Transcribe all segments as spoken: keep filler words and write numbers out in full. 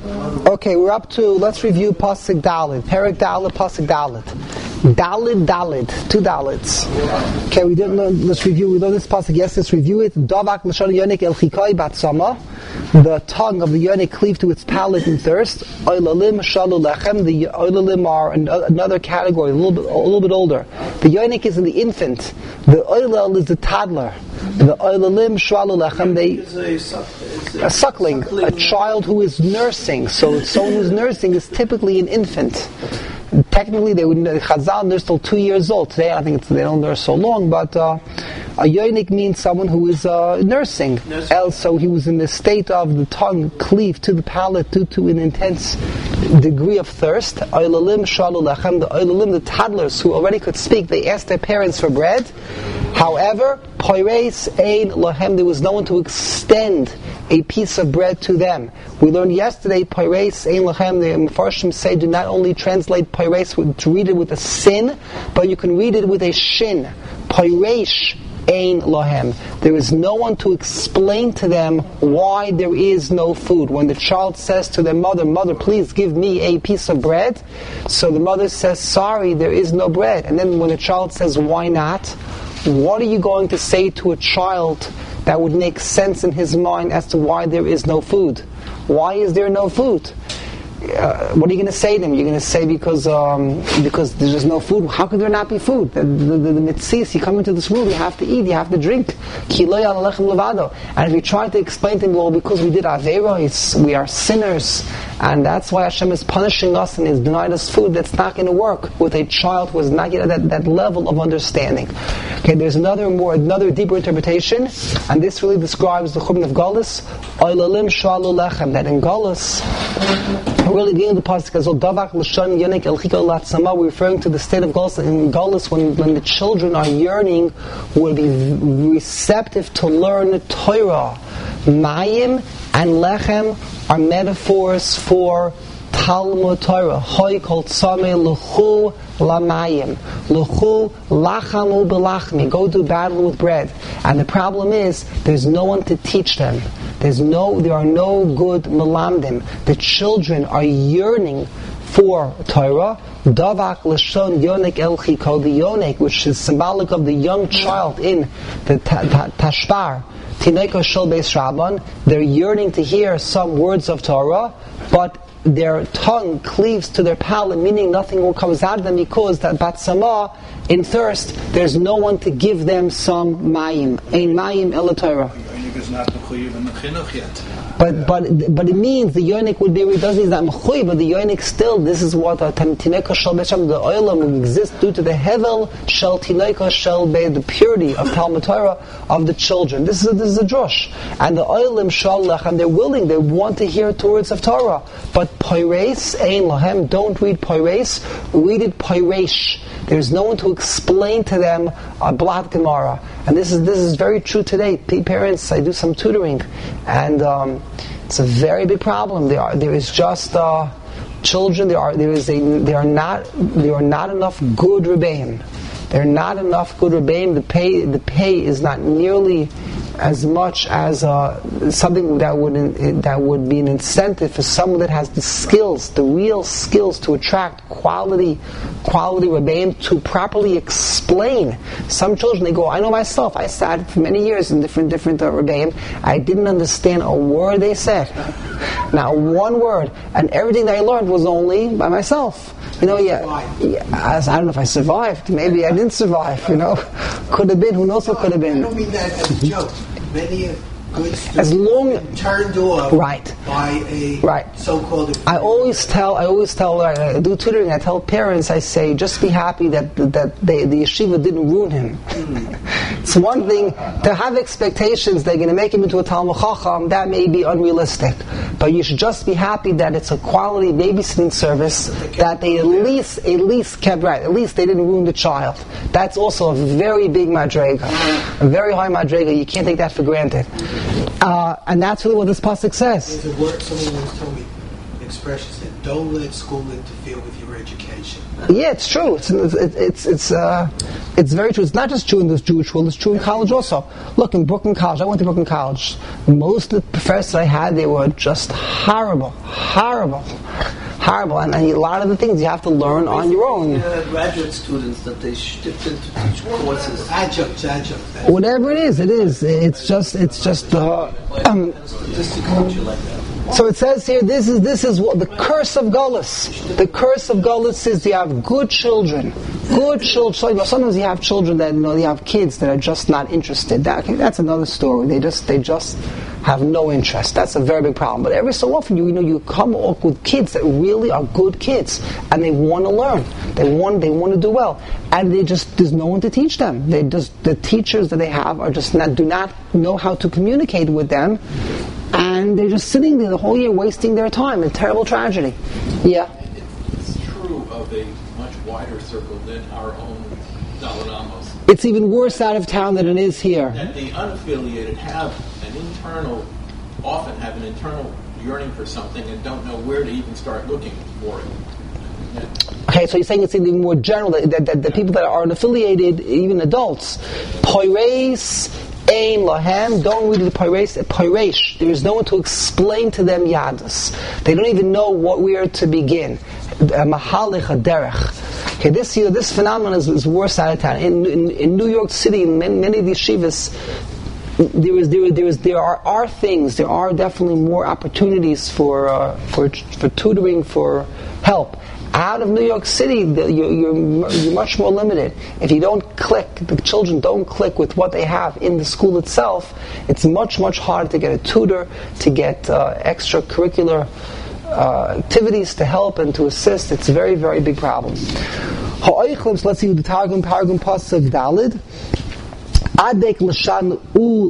Okay, we're up to, let's review Pasuk Dalit. Perek Dalit, Pasuk Dalit. Dalit, Dalit, two Dalits. Okay, we didn't learn, let's review, we learned this Pasuk, yes, let's review it. Davak Lashon Yonik El Chikai Batsama. The tongue of the Yonik cleave to its palate in thirst. Oylalim Shalu Lechem. The Oylalim are an, another category, a little bit, a little bit older. The Yonik is in the infant. The Oylal is the toddler. The Oylalim Shalu Lechem, they, a suckling, a child who is nursing. So someone who's nursing is typically an infant. Technically, they would Chazal nurse till two years old. Today, I think it's, they don't nurse so long, but uh, a yonik means someone who is uh, nursing. nursing. Else, so he was in the state of the tongue cleaved to the palate due to an intense degree of thirst. Oylalim shalu lechem. The oylalim, the toddlers who already could speak, they asked their parents for bread. However, poireis ein lahem. There was no one to extend a piece of bread to them. We learned yesterday, poireis ein lahem. The Mefarshim say do not only translate poireis to read it with a sin, but you can read it with a shin. Poireish ein lahem. There is no one to explain to them why there is no food. When the child says to their mother, "Mother, please give me a piece of bread," so the mother says, "Sorry, there is no bread." And then when the child says, "Why not?" What are you going to say to a child that would make sense in his mind as to why there is no food? Why is there no food? Uh, what are you going to say to him? You're going to say because um, because there's just no food. How could there not be food? The, the, the, the mitzvahs, you come into this world, you have to eat, you have to drink. And if you try to explain to him, well, because we did Aveira, we are sinners, and that's why Hashem is punishing us and has denied us food, that's not going to work with a child who is not yet at that, that level of understanding. Okay, there's another more, another deeper interpretation, and this really describes the Churban of Galus, Oylalim Shalu Lechem, that in Galus, really beginning of the pasuk as well, Davak L'Shon Yonik El Chika Latzama, we're referring to the state of Galus in Galus when, when the children are yearning, will be receptive to learn Torah. Mayim and Lechem are metaphors for Talmud Torah. Hoy kol tzameh l'chu lamayim. L'chu lachamu b'lachmi. Go do battle with bread. And the problem is, there's no one to teach them. There's no, there are no good melamdim. The children are yearning for Torah. Davak l'shon yonik el chiko, the yonik, which is symbolic of the young child in the ta- ta- tashbar. Tineko shel beis Rabban. They're yearning to hear some words of Torah, but their tongue cleaves to their palate, meaning nothing comes out of them because that batsama, in thirst, there's no one to give them some mayim. Ein mayim el Torah. But but but it means the yonik would be, it doesn't mean that mechuy, but the yonik still, this is what a tineka shel besham, the oilam exists due to the hevel shel tineka shel be, the purity of Talmud Torah of the children. This is a, this is a drush, and the oilam shalach, and they're willing, they want to hear words of Torah. But poireis ein lahem, don't read poireis, read it poireish. There's no one to explain to them a blat Gemara, and this is this is very true today. Parents, I do some tutoring, and um, it's a very big problem. There are there is just uh, children. There are there is a there are not there are not enough good rebbeim. There are not enough good rebbeim. The pay the pay is not nearly as much as uh, something that would in, that would be an incentive for someone that has the skills, the real skills to attract quality quality rebbeim to properly explain. Some children, they go, I know myself, I sat for many years in different different uh, rebbeim, I didn't understand a word they said, not one word, and everything that I learned was only by myself. You know, yeah, yeah, I don't know if I survived. Maybe I didn't survive, you know. Could have been, who knows what could have been. I don't mean that as a joke. Many good students as long turned off right. by a right. so-called... I always tell, I always tell, I do tutoring, I tell parents, I say, just be happy that that they, the yeshiva didn't ruin him. Mm. It's one thing to have expectations they're going to make him into a Talmud Chacham, that may be unrealistic. But you should just be happy that it's a quality babysitting service, that they at least, at least kept right, at least they didn't ruin the child. That's also a very big madrega, a very high madrega, you can't take that for granted. Uh, and that's really what this pasuk says. There's a word, someone once told me, expression said, "Don't let school interfere with your education." Yeah, it's true. It's it's it's it's, uh, it's very true. It's not just true in this Jewish world. It's true in college also. Look, in Brooklyn College, I went to Brooklyn College. Most of the professors I had, they were just horrible, horrible, horrible. And, and a lot of the things you have to learn on your own. Uh, graduate students that they shipped in to teach. What's this? Adjunct, adjunct. Whatever it is, it is. It's just, it's just. Uh, um, Statistics teacher like that. So it says here, this is this is what the curse of Gullus. The curse of Gullus is you have good children, good children. So, you know, sometimes you have children that you know you have kids that are just not interested. That, okay, that's another story. They just they just have no interest. That's a very big problem. But every so often, you, you know, you come up with kids that really are good kids and they want to learn. They want they want to do well, and they just there's no one to teach them. They just the teachers that they have are just not do not know how to communicate with them. And they're just sitting there the whole year wasting their time. A terrible tragedy. Yeah? It's true of a much wider circle than our own Daled Amos. It's even worse out of town than it is here. That the unaffiliated have an internal, often have an internal yearning for something and don't know where to even start looking for it. Yeah. Okay, so you're saying it's even more general, that, that, that the people that are unaffiliated, even adults, poires, Ein lahem, don't read the Pirash. Pirash. There is no one to explain to them Yadus. They don't even know what where to begin. Mahalich haderech. Okay, this you know, this phenomenon is, is worse out of town. In, in in New York City, in many, many of these yeshivas, there is there there is there are, are things. There are definitely more opportunities for uh, for for tutoring, for help. Out of New York City, the, you're, you're, you're much more limited. If you don't click, the children don't click with what they have in the school itself, it's much, much harder to get a tutor, to get uh, extracurricular uh, activities to help and to assist. It's a very, very big problem. Let's see the Targum, Targum Pasuk Dalid. Adek l'shan u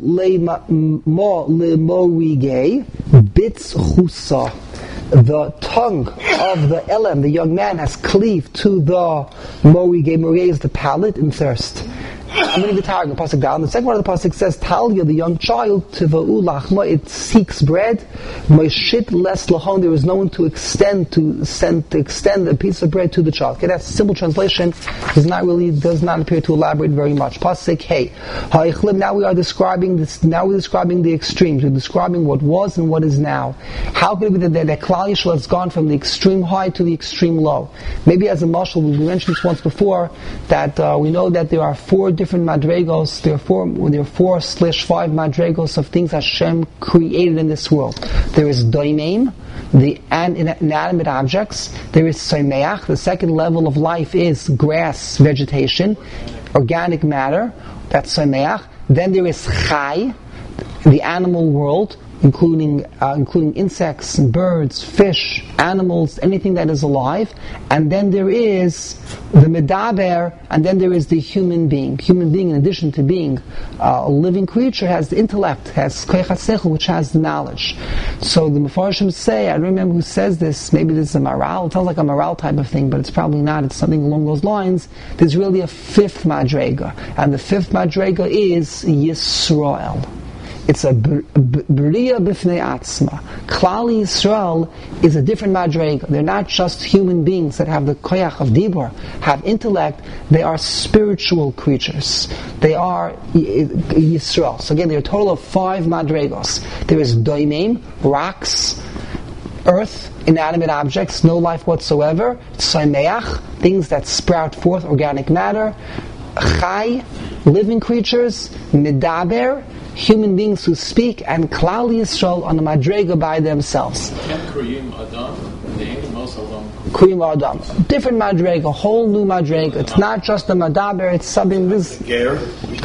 mo lemorige bits chusa. The tongue of the Elam, the young man, has cleaved to the Morige. Morige is the palate in thirst. I'm going to the Targum pasuk down. The second one of the pasuk says, "Talia, the young child, tiva'u lachma, it seeks bread. Moishit les lahon, there is no one to extend to send to extend a piece of bread to the child." Okay, that's a simple translation. Does not really does not appear to elaborate very much. Pasuk hey, ha'ichlib. Now we are describing this. Now we're describing the extremes. We're describing what was and what is now. How could it be that that Klal Yisrael has gone from the extreme high to the extreme low? Maybe as a mashal, we mentioned this once before, that uh, we know that there are four different different madregos. There are four, there are four slash five madregos of things Hashem created in this world. There is doimeim, the inanimate objects. There is soimeach. The second level of life is grass, vegetation, organic matter. That's soimeach. Then there is chai, the animal world, including uh, including insects and birds, fish, animals, anything that is alive. And then there is the medaber, and then there is the human being. Human being, in addition to being uh, a living creature, has the intellect, has koyach hasechel, which has the knowledge. So the Mefarshim say, I don't remember who says this, maybe this is a moral, it sounds like a moral type of thing, but it's probably not, it's something along those lines. There's really a fifth madrega, and the fifth madrega is Yisrael. It's a b'riya b'fnei atzma. Klal Yisrael is a different madrega. They're not just human beings that have the koyach of dibur, have intellect. They are spiritual creatures. They are Yisrael. So again, there are a total of five madregos. There is doimeim, rocks, earth, inanimate objects, no life whatsoever. Soimeach, things that sprout forth, organic matter. Chai, living creatures. Medaber, human beings who speak, and Klal Yisrael on the madrega by themselves. Kriyim Adam, the English also Kriyim Adam. Different madrega, a whole new madrega. It's not just a madaber, it's something this. Ger.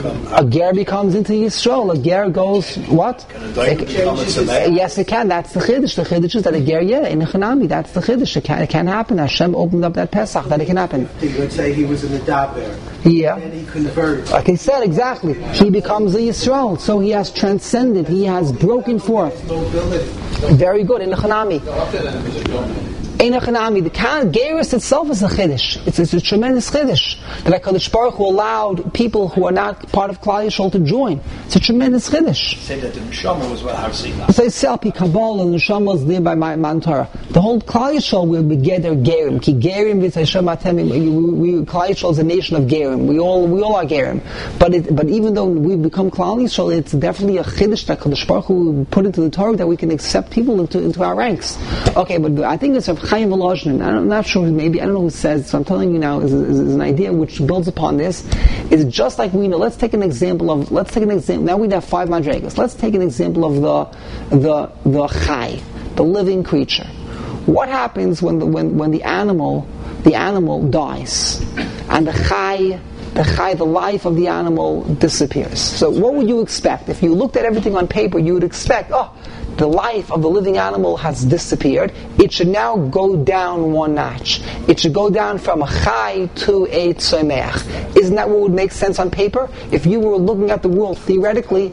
A ger becomes into Yisrael. A ger goes, what? Can a doink become a sameh? Yes, it can. That's the chiddush. The chiddush is that a ger, yeah, in a chanami, that's the chiddush. It can, it can happen. Hashem opened up that Pesach, that it can happen. Let's say he was in the daber. Yeah. And he converted. Like I said, exactly. He becomes a Yisrael. So he has transcended. He has broken forth. Mobility. Very good. In the Chanami. Einachanami, the Geirus itself is a chiddush. It's, it's a tremendous chiddush that HaKadosh Baruch Hu allowed people who are not part of Klal Yisrael to join. It's a tremendous chiddush. Say that the Neshama was what Har Sinai. Say Selpi Kabbalah, the Neshama was there by Matan Torah. The whole Klal Yisrael will be gather Gerim. Ki Gerim v'Hashem Atem. We Klal Yisrael is a nation of Gerim. We all we all are Gerim. But it, but even though we become Klal Yisrael, it's definitely a chiddush that HaKadosh Baruch Hu put into the Torah that we can accept people into into our ranks. Okay, but I think it's a Chaim Volozhin. I'm not sure, maybe, I don't know who says, so I'm telling you now, is, is, is an idea which builds upon this. It's just like we know, let's take an example of, let's take an example, now we have five madrigas. Let's take an example of the, the, the chai, the living creature. What happens when the, when, when the animal, the animal dies, and the chai, the chai, the life of the animal disappears? So what would you expect? If you looked at everything on paper, you would expect, oh, the life of the living animal has disappeared. It should now go down one notch. It should go down from a chai to a tzomeach. Isn't that what would make sense on paper? If you were looking at the world theoretically,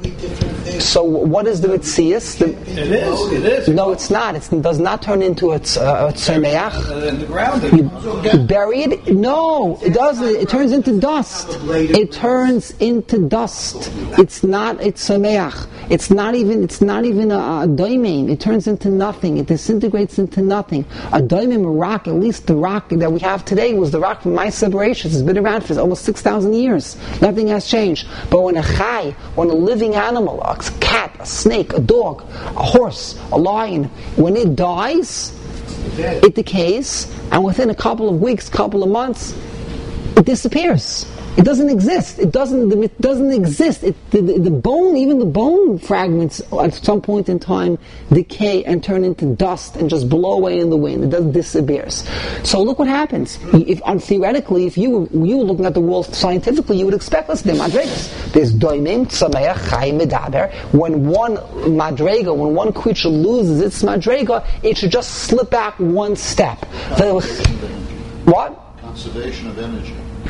so what is the mitzias? It is, it is. No, it's not. It's, it does not turn into a, tz, uh, a tzomeach. In the ground. You, you bury it? No, it doesn't. It turns into dust. It turns into dust. It's not a tzomeach. It's not even. It's not even a, a doimim. It turns into nothing. It disintegrates into nothing. A doimim, a rock, at least the rock that we have today was the rock from my separations. It's been around for almost six thousand years. Nothing has changed. But when a chai, when a living animal, a cat, a snake, a dog, a horse, a lion, when it dies, it decays, and within a couple of weeks, couple of months, it disappears. It doesn't exist. It doesn't. It doesn't exist. It, the, the, the bone, even the bone fragments, at some point in time, decay and turn into dust and just blow away in the wind. It doesn't disappears. So look what happens. If, um, theoretically, if you were, you were looking at the world scientifically, you would expect us to be madregas. There's doimim, tzameach, chai, medaber. When one madrega, when one creature loses its madrega, it should just slip back one step. The, what? Conservation of energy.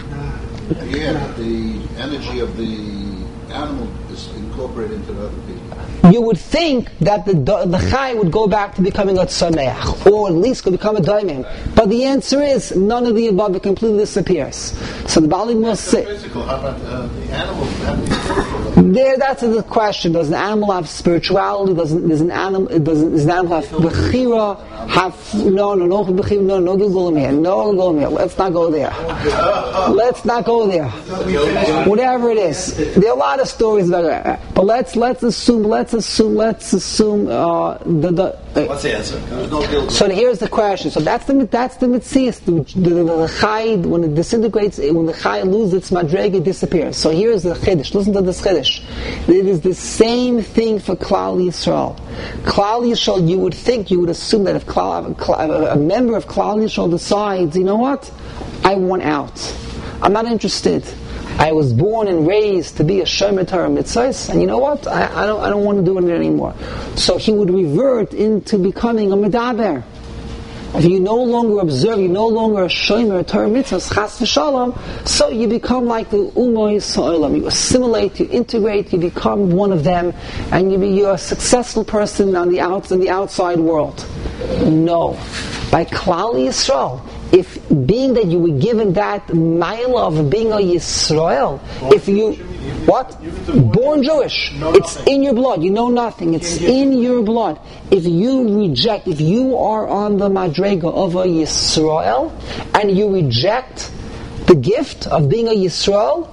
Yeah, the energy of the animal is incorporated into the other people. You would think that the the chai would go back to becoming a tzameach, or at least could become a daimim. But the answer is none of the above. It completely disappears. So the Baalim will say, physical. How about uh, the animal? Have the spiritual? There, that's the question. Does an animal have spirituality? Does, does an animal does, does an animal have bechira? Have no, no, no, bechira, no, no, Gilgulim here, no Gilgulim here. Let's not go there. Let's not go there. Whatever it is, there are a lot of stories about it. But let's let's assume, let's assume, let's assume uh, the. the What's the answer? No so here's the question. So that's the that's the mitzias. The, the, the, the chai, when it disintegrates, when the chai loses its madrega, it disappears. So here's the chiddush. Listen to this chiddush. It is the same thing for Klal Yisrael. Klal Yisrael, you would think, you would assume that if Klal, a member of Klal Yisrael decides, you know what, I want out. I'm not interested. I was born and raised to be a Shomer Torah Mitzvahs, and you know what? I, I don't I don't want to do it anymore. So he would revert into becoming a Medaber. If you no longer observe, you no longer a Shomer Torah Mitzvahs, Chas v'Shalom, so you become like the Umoy Sa'olam. You assimilate, you integrate, you become one of them, and you be, you're a successful person on the outs in the outside world. No. By Klal Yisrael, if being that you were given that mile of being a Yisrael, if you, what? Born Jewish. It's in your blood. You know nothing. It's in your blood. If you reject, if you are on the madrega of a Yisrael, and you reject the gift of being a Yisrael,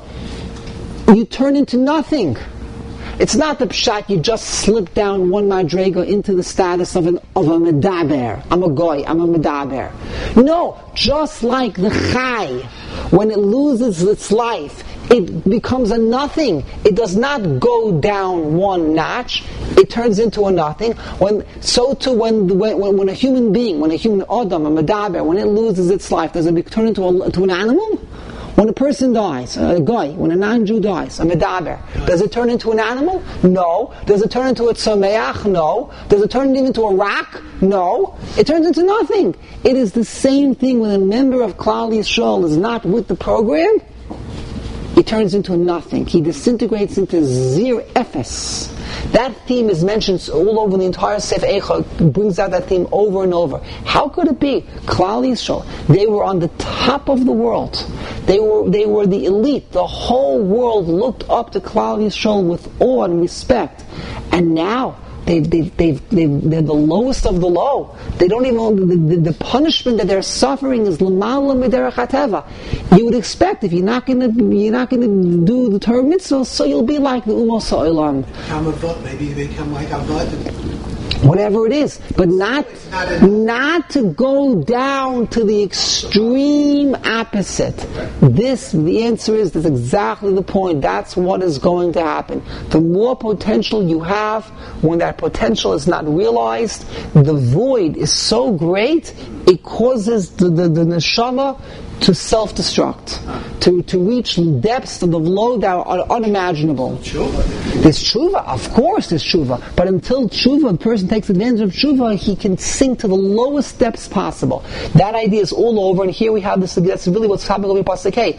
you turn into nothing. It's not the pshat, you just slip down one madrega into the status of an of a medaber. I'm a goy, I'm a medaber. No, just like the chai, when it loses its life, it becomes a nothing. It does not go down one notch. It turns into a nothing. When so too when when, when a human being, when a human adam, a medaber, when it loses its life, does it turn into a, to an animal? When a person dies, a guy, when a non-Jew dies, a medaber, does it turn into an animal? No. Does it turn into a tzomeach? No. Does it turn into a rock? No. It turns into nothing. It is the same thing when a member of Klal Yisrael is not with the program. He turns into nothing. He disintegrates into zero, ephes. That theme is mentioned all over the entire Sefer Eicha, brings out that theme over and over. How could it be? Klal Yisrael, they were on the top of the world. They were they were the elite. The whole world looked up to Klal Yisrael with awe and respect. And now, They've, they've, they've, they've, they're the lowest of the low. They don't even, the, the, the punishment that they're suffering is l'mala miderech hateva. You would expect if you're not going to, you're not going to do the Torah mitzvah, so you'll be like the Umos Ha'olam. Become a vod, maybe you become like a vod. Whatever it is, but not, not to go down to the extreme opposite. This, the answer is, that's exactly the point. That's what is going to happen. The more potential you have, when that potential is not realized, the void is so great, it causes the, the, the neshama to self-destruct, to, to reach depths of the low that are unimaginable. There's tshuva, of course there's tshuva, but until tshuva, the person takes advantage of tshuva, he can sink to the lowest depths possible. That idea is all over, and here we have this, that's really what's happening over Pasuk Hey.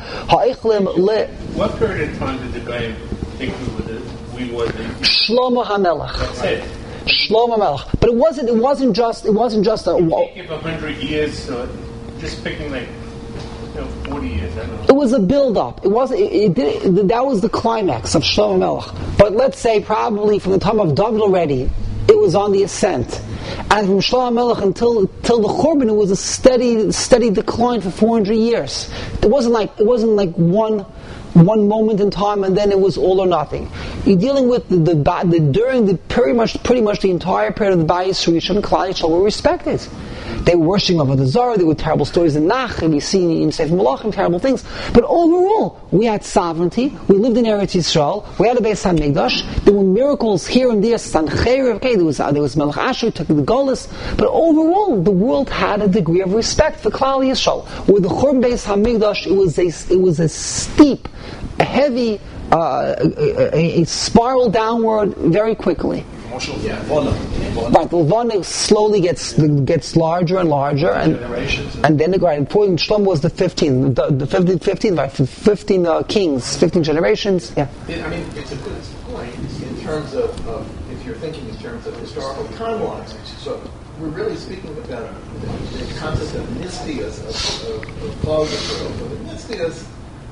What period of time did the guy think we were the, we were the... Shlomo HaMelech. That's it. Shlomo HaMelech. But it wasn't, it wasn't just, it wasn't just a... You can't give a hundred years, uh, just picking like, you know, forty years, I don't know. It was a build-up. It wasn't. It, it did. It, that was the climax of Shlomo Melech. But let's say probably from the time of David already, it was on the ascent. And from Shlomo Melech until till the Churban, it was a steady, steady decline for four hundred years. It wasn't like it wasn't like one. One moment in time, and then it was all or nothing. You're dealing with the, the, the during the pretty much pretty much the entire period of the Bayis Rishon, Klal Yisrael were respected. They were worshiping of the Zara. There were terrible stories in Nach, and we see in Sefer Malachim terrible things. But overall, we had sovereignty. We lived in Eretz Yisrael. We had a Beis Hamikdash. There were miracles here and there. Sancheir, okay, there was uh, there was Melech Asher took the Golis. But overall, the world had a degree of respect for Klal Yisrael. With the Churban Beis Hamikdash, it was a it was a steep, a heavy, uh, a, a, a spiral downward very quickly. Yeah. Right, the Levana slowly gets gets larger and larger, and and then the right. Important Shlomo was the fifteen, the, the fifteen, fifteen, right, fifteen uh, kings, fifteen generations. Yeah. I mean, it's a good point in terms of, of if you're thinking in terms of historical timelines. So we're really speaking about the, the concept of nistias, of of, of closure. But the nistias,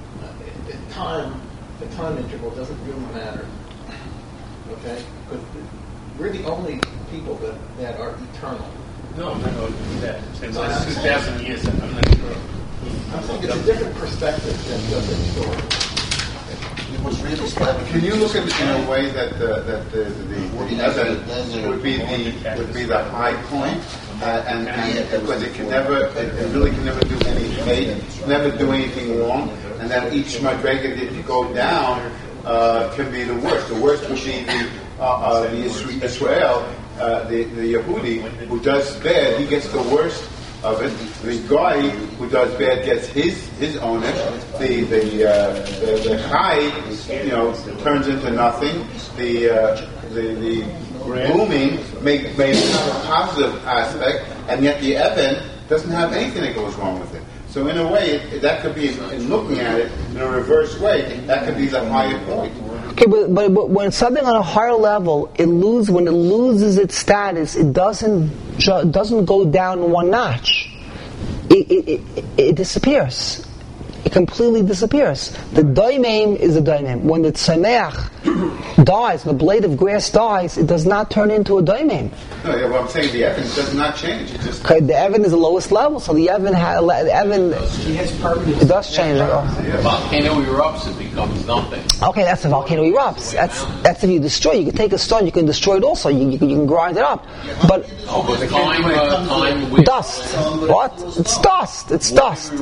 uh, time, the time interval doesn't really matter. Okay, because we're the only people that, that are eternal. No, no, no, that. Since last two thousand years, I'm not sure. I think it's a different perspective than just a story. It was really special. Can you look at it in a way that the, that the, the, the evidence would be the would be the high point, uh, and, and because it can never, it, it really can never do anything, never do anything wrong, and that each madrega that you go down uh, can be the worst. The worst would be the uh, uh, the Israel, uh, the the Yehudi who does bad, he gets the worst of it. The guy who does bad gets his his onus. The the uh, the, the Chai, you know, turns into nothing. The uh, the the booming make may have a positive aspect, and yet the Evan doesn't have anything that goes wrong with it. So in a way, it, that could be, in looking at it in a reverse way, that could be the higher point. Okay, but, but, but when something on a higher level, it lose when it loses its status, it doesn't ju- doesn't go down one notch. It it, it, it disappears. It completely disappears. The doimim is a doimim. When the tzameach dies, the blade of grass dies, it does not turn into a doimim. No, yeah, well, I'm saying the Evan does not change. It just okay, the Evan is the lowest level, so the Evan ha- the Evan it does change. The volcano erupts, it becomes nothing. Okay, that's the volcano erupts. That's that's if you destroy. You can take a stone, you can destroy it also. You, you, can, you can grind it up, but oh, but time, uh, time with dust. What? It's dust. It's dust.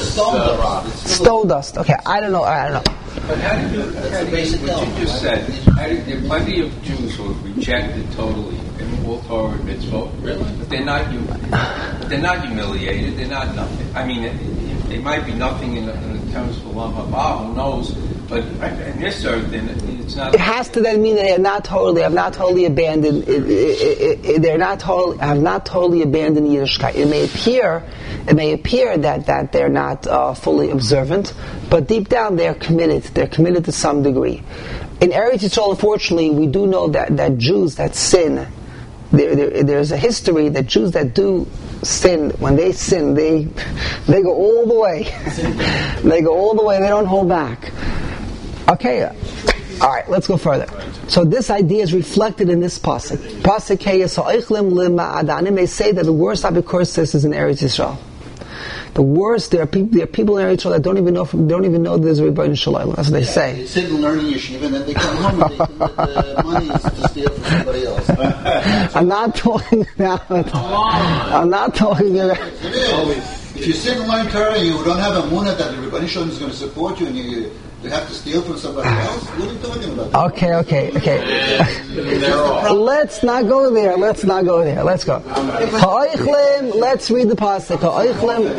Stone dust. Okay, I don't know. I don't know. But how do you, that's basically what you just said. How do, there are plenty of Jews who have rejected totally all Torah and mitzvot, really, but they're not they're not humiliated. They're not nothing. I mean, it, it might be nothing in, in the terms of Olam Haba. Who knows But in this earth, then it's not. It has to then mean that they have not totally, have not totally abandoned. It, it, it, it, they're not totally, have not totally abandoned Yiddishkeit. It may appear, it may appear that that they're not uh, fully observant, but deep down they're committed. They're committed to some degree. In Eretz Yisrael, unfortunately, we do know that that Jews that sin. There, there, there's a history that Jews that do sin, when they sin, they they go all the way. They go all the way. They don't hold back. Okay, all right. Let's go further. So this idea is reflected in this pasuk. Pasuk Heyesa'oichlim lima'adanim. They say that the worst abikursis is in Eretz Yisrael. The worst, there are people, there are people in Eretz Yisrael that don't even know, from, don't even know there's a Rebbeinu Shalom. That's what they say. They sit and learn in yeshiva, and then they come home and they think that the money is to steal from somebody else. I'm not talking about. I'm not talking about. If you sit and learn Torah, and you don't have a munah that the Rebbeinu Shalom is going to support you, and you, you have to steal from somebody else. What are you talking about? Okay, okay, okay. Let's not go there. Let's not go there. Let's go. Ha'oichlim. Let's read the pasuk. Ha'oichlim.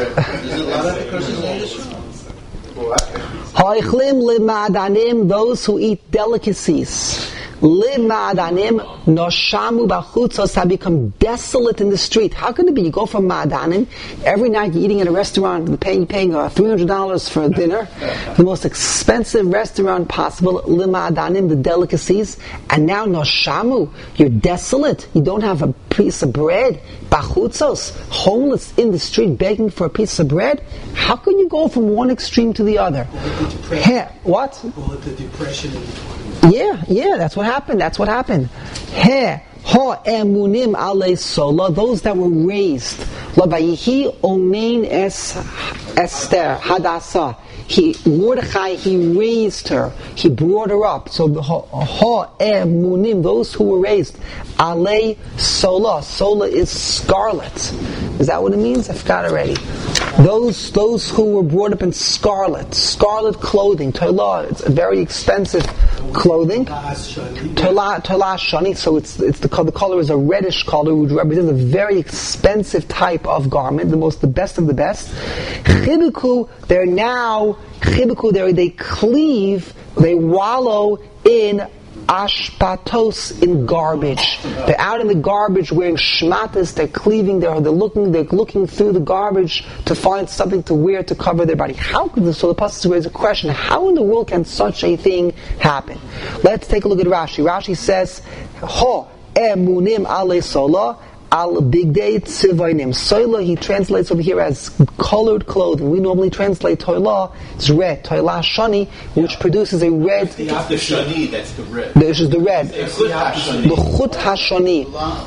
Ha'oichlim lima'adanim. Those who eat delicacies. Lima'adanim noshamu b'chutzos have become desolate in the street. How can it be? You go from ma'adanim, every night you're eating at a restaurant, paying paying uh, three hundred dollars for dinner, the most expensive restaurant possible. Lima'adanim, the delicacies, and now noshamu, you're desolate. You don't have a piece of bread. B'chutzos, homeless in the street, begging for a piece of bread. How can you go from one extreme to the other? Hey, what? Call it the depression in the Yeah, yeah, that's what happened. That's what happened. He, ha, emunim alei sola, those that were raised. Lavayihi omein es Esther Hadassah. He Mordechai, he raised her. He brought her up. So the ha, ha emunim, those who were raised. Alei sola. Sola is scarlet. Is that what it means? I forgot already. Those those who were brought up in scarlet, scarlet clothing, tola, it's a very expensive clothing. Tola, tola shani, so it's it's the the color is a reddish color, which represents a very expensive type of garment, the most, the best of the best. Chibuku, they're now chibuku, they they cleave, they wallow in ashpatos, in garbage. They're out in the garbage wearing shmatas. They're cleaving. They're, they're looking. They're looking through the garbage to find something to wear to cover their body. How could this? So the pasuk raises a question: how in the world can such a thing happen? Let's take a look at Rashi. Rashi says, "Ho emunim ale sola." Al bigdei tzivainim. Soila, he translates over here as colored clothing. We normally translate toila, it's red. Toila shani, which produces a red. The shani, that's the red. This is the red. The chut hashani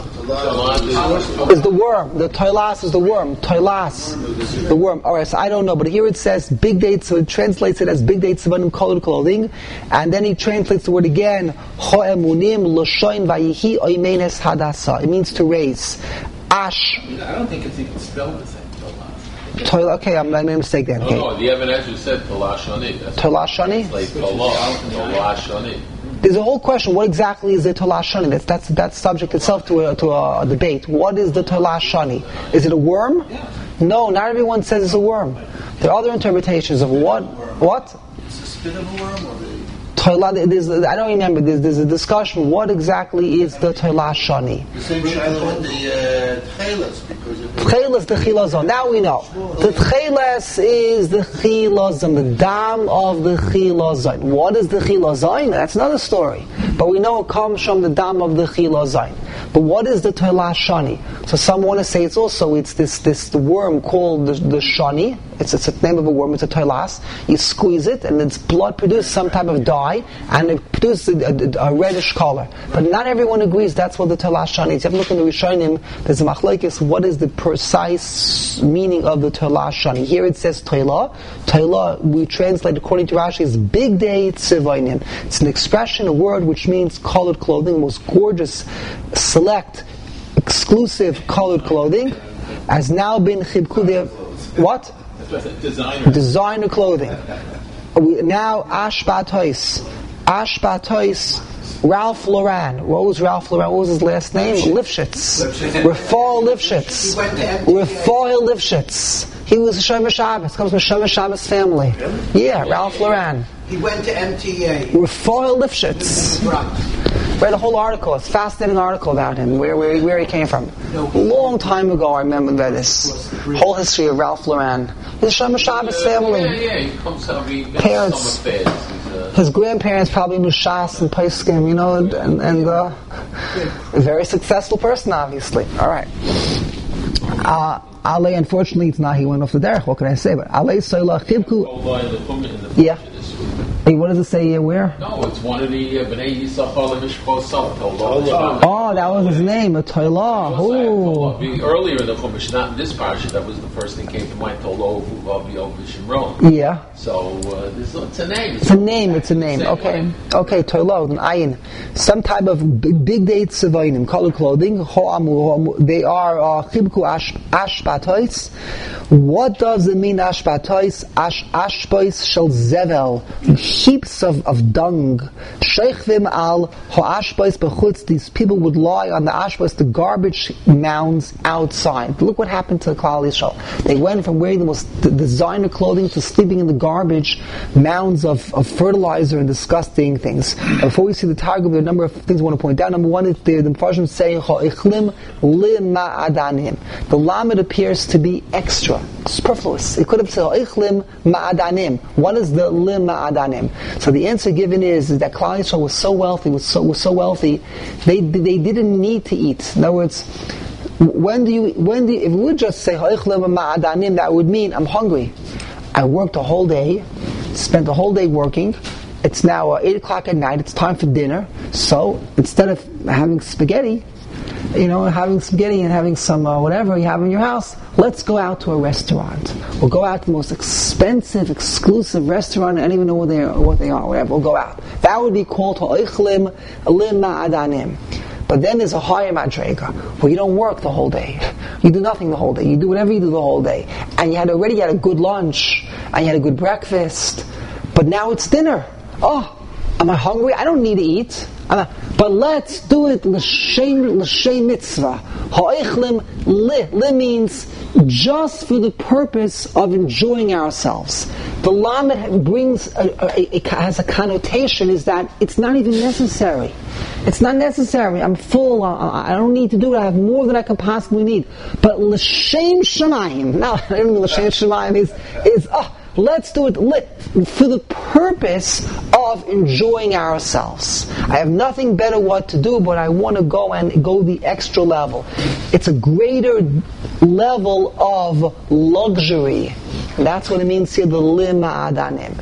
is the worm. The toilas is the worm. Toilas, the worm. Alright, so I don't know, but here it says big dates, so it translates it as big dates of colored clothing, and then he translates the word again, choemunim l'shoin vayihi oimenes hadasa. It means to raise. Ash. I don't think it's even spelled the same. Toila. Okay, I'm, I made a mistake then. Okay. No, no, the Ebenezer said Tola Shani. Tola Shani? Like Tola, Tola Shani. There's a whole question. What exactly is the Tola Shani? That's that's that subject itself to a, to a debate. What is the Tola Shani? Is it a worm? Yeah. No, not everyone says it's a worm. There are other interpretations of what. What? It's a spit of a worm or the... Toila, there's, I don't remember. There's, there's a discussion. What exactly is the Tola Shani? The same shaila with the tchelas, because of the Tchelas, the chilazon. Now we know. The tchelas is the chilazon, the dam of the chilazon. What is the chilazon? That's another story. But we know it comes from the dam of the chilazon. But what is the Tola Shani? So some want to say it's also, it's this, this the worm called the, the Shani. It's, it's the name of a worm, it's a toilas. You squeeze it and its blood produces some type of dye and it produces a, a, a reddish color. But not everyone agrees that's what the toilas shani is. You have to look in the Rishonim, there's a machlokes, what is the precise meaning of the toilas shani? Here it says toila. Toila, we translate according to Rashi, is big day tzivainim. It's an expression, a word which means colored clothing, most gorgeous, select, exclusive colored clothing, has now been chibku. What? Designer. Designer clothing. We, now Ashbatois. Ashbatois. Ralph Lauren. What was Ralph Lauren? What was his last name? Lifshitz. Rafal Lifshitz. Rafal Lifshitz. He was a Shomer Shabbos. Comes from Shomer Shabbos family. Really? Yeah, Ralph Lauren. He went to M T A. Rafael Lifshitz. Right. Read the whole article. It's a fascinating article about him, where where, where he came from. A long time ago, I remember that this whole history of Ralph Lauren. He's a Shomer Shabbos family. Yeah, yeah, he comes out, he got Parents. some affairs. He's, uh, His grandparents probably knew Shas and Paiskim, you know, and, and, and uh, a very successful person, obviously. All right. Uh, Ale, unfortunately, it's not. He went off the derech. What can I say? But Ale Soila Chibku. Yeah. Hey, what does it say here? Where? No, it's one of the uh, Bnei Yisachar Mishpah Oh, that was his name, a Tolah. Oh. Earlier in the Chumash, not in this parasha, that was the first thing came to mind. Tolah Vuvav Yovish and Rome. Yeah. So uh, this, it's a name. It's a name. It's a name. Okay. Okay. Tolah, an ayin. Some type of big, big date tzavayim, color clothing. They are chibku ashbatois. What does it mean ashbatois? Ash ashbois shel zevel. Heaps of, of dung. Sheichvim al ha'ashbois bechutz. These people would lie on the ashbois, the garbage mounds outside. Look what happened to Klal Yisrael. They went from wearing the most designer clothing to sleeping in the garbage mounds of, of fertilizer and disgusting things. Before we see the Targum, there are a number of things I want to point out. Number one is the, the Mepharshim saying ha'echlim lima'adanim. The lamed appears to be extra, superfluous. It could have said ha'echlim ma'adanim. What is the lim ma'adanim? So the answer given is, is that Klal Yisrael was so wealthy, was so was so wealthy, they they didn't need to eat. In other words, when do you when do you, if we would just say ha'echlim ma'adanim, that would mean I'm hungry. I worked a whole day, spent the whole day working. It's now uh, eight o'clock at night. It's time for dinner. So instead of having spaghetti, you know, having spaghetti and having some uh, whatever you have in your house, let's go out to a restaurant. We'll go out to the most expensive, exclusive restaurant. I don't even know what they are, what they are. Whatever. We'll go out. That would be called ha'echlim lim ma'adanim. But then there's a higher madrega where you don't work the whole day. You do nothing the whole day. You do whatever you do the whole day. And you had already had a good lunch, and you had a good breakfast, but now it's dinner. Oh, am I hungry? I don't need to eat. Uh, but let's do it l'shem l'shem mitzvah. Ha'echlim li. Li means just for the purpose of enjoying ourselves. The lamed brings a, a, a, has a connotation is that it's not even necessary. It's not necessary. I'm full. I, I don't need to do it. I have more than I can possibly need. But l'shem shamayim. Now, I don't mean l'shem shamayim is is oh. Let's do it for the purpose of enjoying ourselves. I have nothing better what to do, but I want to go and go the extra level. It's a greater level of luxury. That's what it means here, the lima adanim.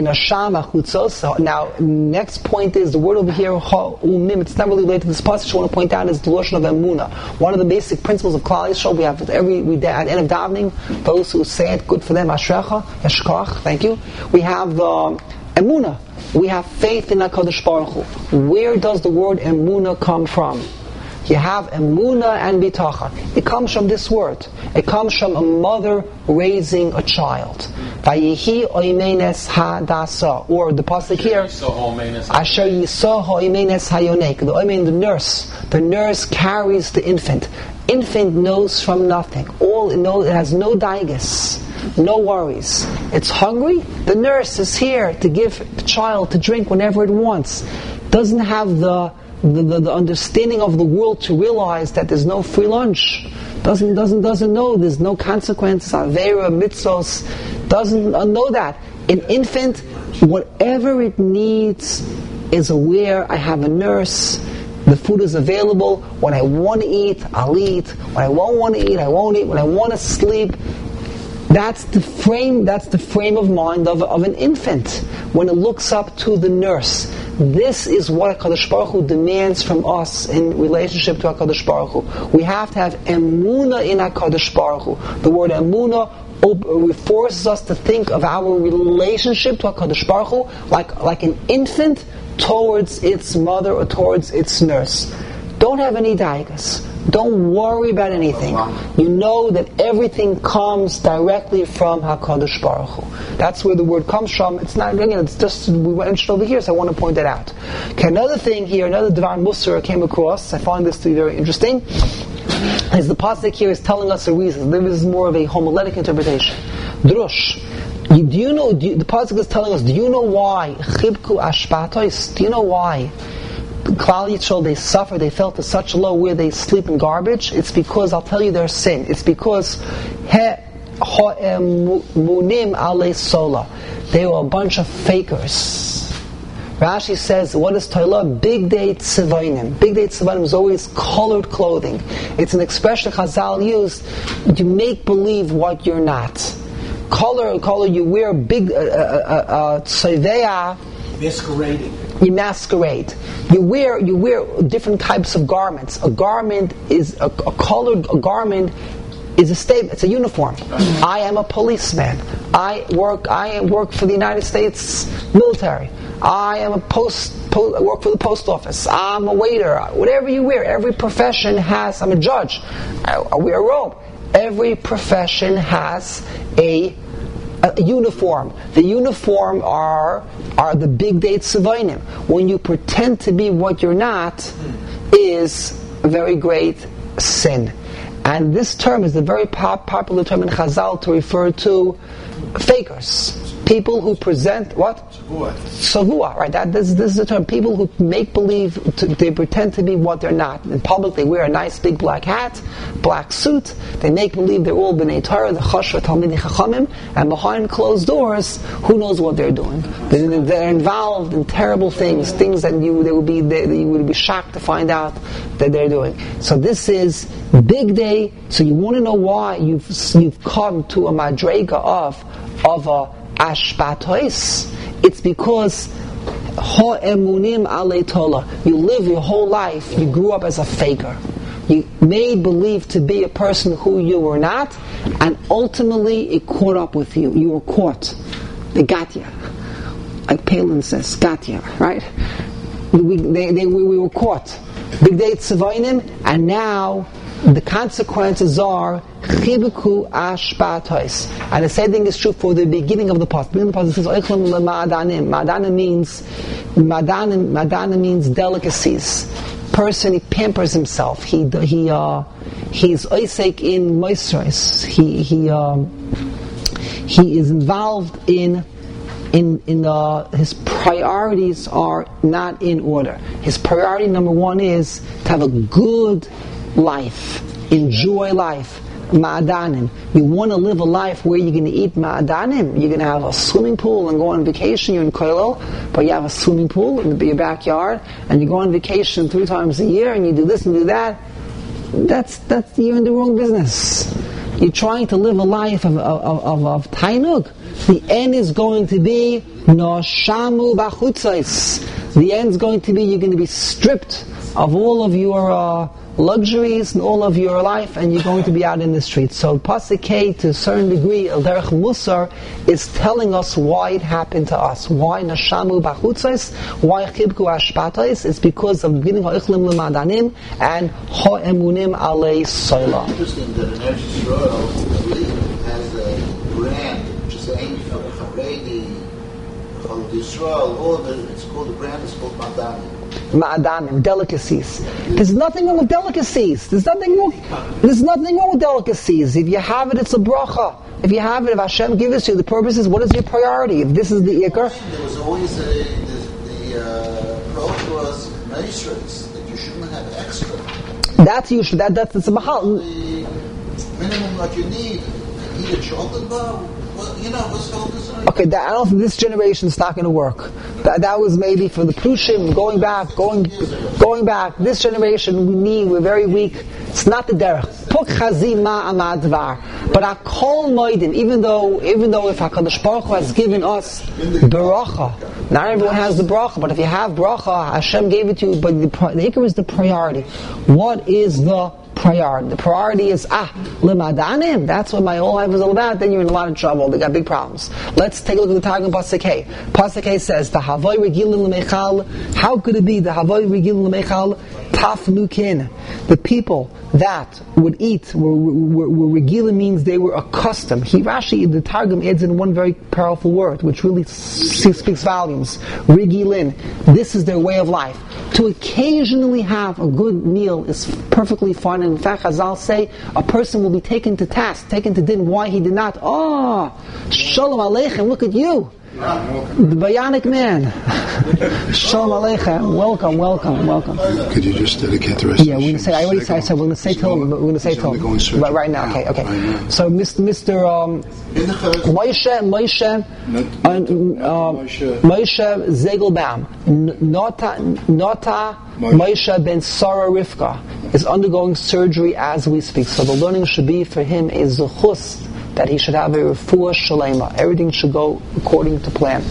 Now, next point is the word over here, ha'umim. It's not really related to this passage. I want to point out is the notion of emunah. One of the basic principles of Klal Yisrael we have with every we at the end of davening. Those who say it, good for them. Ashrecha, yashkach. Thank you. We have the um, emunah. We have faith in HaKadosh Baruch Hu. Where does the word emunah come from? You have emunah and bitachon. It comes from this word. It comes from a mother raising a child. Vayihi oimenes hadasa. Or the pasuk here, Asher yisah oimenes hayonek. The oimen, the nurse. The nurse carries the infant. Infant knows from nothing. All it knows, it has no daigus. No worries. It's hungry. The nurse is here to give the child to drink whenever it wants. Doesn't have the The, the, the understanding of the world to realize that there's no free lunch, doesn't doesn't doesn't know there's no consequences, avera, mitzvos, doesn't know that. An infant, whatever it needs, is aware. I have a nurse. The food is available. When I want to eat, I'll eat. When I won't want to eat, I won't eat. When I want to sleep. That's the frame. That's the frame of mind of of an infant when it looks up to the nurse. This is what HaKadosh Baruch Hu demands from us in relationship to HaKadosh Baruch Hu. We have to have emunah in HaKadosh Baruch Hu. The word emunah forces us to think of our relationship to HaKadosh Baruch Hu like, like an infant towards its mother or towards its nurse. Don't have any daigas. Don't worry about anything. You know that everything comes directly from HaKadosh Baruch Hu. That's where the word comes from. It's not, again, it's just, we went over here, so I want to point that out. Okay, another thing here, another Devar Musar came across. I find this to be very interesting. As the pasuk here is telling us a reason. This is more of a homiletic interpretation. Drush. You, do you know? Do you, the pasuk is telling us. Do you know why? Chibku ashpatos. Do you know why? Klal Yisrael, they suffer. They fell to such a low where they sleep in garbage. It's because I'll tell you their sin. It's because he munim ale sola. They were a bunch of fakers. Rashi says, what is Toilah? Big day tzivainim. Big day tzivainim is always colored clothing. It's an expression Chazal used to make believe what you're not. Color, color, you wear big tzivaya. Uh, uh, uh, Masquerading. You masquerade. You wear, you wear different types of garments. A garment is, a, a colored a garment is a statement. It's a uniform. I am a policeman. I work, I work for the United States military. I am a post, post, I work for the post office. I'm a waiter. Whatever you wear, every profession has, I'm a judge. I, I wear a robe. Every profession has a, a uniform. The uniform are, are the big day tzivainim. When you pretend to be what you're not, is a very great sin. And this term is a very pop, popular term in Chazal to refer to fakers. People who present, what? Savua, right? That, this, this is the term. People who make believe, to, they pretend to be what they're not. In public, they wear a nice big black hat, black suit. They make believe they're all B'nai Torah, the Chashva Talmidei Chachamim, and behind closed doors, who knows what they're doing? They're, they're involved in terrible things, things that you they would be they, you would be shocked to find out that they're doing. So this is big day. So you want to know why you've you've come to a madrega of of a ashpatois. It's because ha'emunim alei tola. You live your whole life, you grew up as a faker. You made believe to be a person who you were not, and ultimately it caught up with you. You were caught. They got you. Like Palin says, got you, right? We, they, they, we, we were caught. Big day tzivainim, and now the consequences are chibuku ashpatos. And the same thing is true for the beginning of the pasuk. The beginning of the pasuk says oichlem lema'adanim. Ma'adanim means ma'adanim, ma'adanim means delicacies. Person, he pampers himself. He he uh, he's oisek in moisturize. He he um, he is involved in. In in uh, his priorities are not in order. His priority number one is to have a good life, enjoy life. Ma'adanim. You want to live a life where you're going to eat ma'adanim. You're going to have a swimming pool and go on vacation. You're in Koilel, but you have a swimming pool in your backyard, and you go on vacation three times a year, and you do this and do that. That's that's you're in the wrong business. You're trying to live a life of of of, of tainug. The end is going to be noshamu bachutzais. The end is going to be you're going to be stripped of all of your uh, luxuries and all of your life, and you're going to be out in the streets. So Pasuk K, to a certain degree, El Derech Musar, is telling us why it happened to us. Why nashamu bachutzais? Why chibku ashpatais? It's because of beginning ha'ichlem l'madanim and ha'emunim alei soila. Interesting that in Eretz Yisrael has a brand which is aimed for Haredi, Chalad Yisrael. All of it, it's called the brand is called Madanim. Ma'adanim, delicacies. There's nothing wrong with delicacies. There's nothing wrong. There's nothing wrong with delicacies. If you have it, it's a bracha. If you have it, if Hashem gives it to you, the purpose is, what is your priority? If this is the ikar, there was always a the, the uh, approach was measures that you shouldn't have extra. That's you should. That that's it's a mahal. The minimum that you need. Eat a chocolate bar. Well, you know, what's called this? Okay, that, I don't think this generation is not going to work. That, that was maybe for the Prushim, going back, going going back. This generation, we need, we're very weak. It's not the derech. Puk chazima amadvar. But akol moedim, even though, even though if HaKadosh Baruch Hu has given us bracha, not everyone has the bracha, but if you have bracha, Hashem gave it to you, but the, the ikar is the priority. What is the priority? The priority is, ah, lemadanim, that's what my whole life is all about, then you're in a lot of trouble, they got big problems. Let's take a look at the Targum Pasuk Hey. Pasuk Hey says, the Havoi Regilin L'Meichal, how could it be, the Havoi Regilin L'Meichal, Tafnukin, the people that would eat were, were, were regila, means they were accustomed. He Rashi, the Targum adds in one very powerful word, which really speaks volumes. Regilin. This is their way of life. To occasionally have a good meal is perfectly fine. And in fact, Chazal say a person will be taken to task, taken to din, why he did not. Oh, Shalom Aleichem, look at you. The Bionic Man. Shalom Aleichem. Welcome, welcome, welcome. Could you just dedicate the rest yeah, of the we're going to say, I already said, I said, we're going to say till him, we're going to say till him. Right, right now, okay, okay. Right, so, Mister Mister Um, Moshe, Moshe, uh, uh, Moshe Zegelbaum, Nota, Nota Moshe ben Sarah Rivka is undergoing surgery as we speak. So the learning should be for him a zuchus, that he should have a refuah shalema. Everything should go according to plan.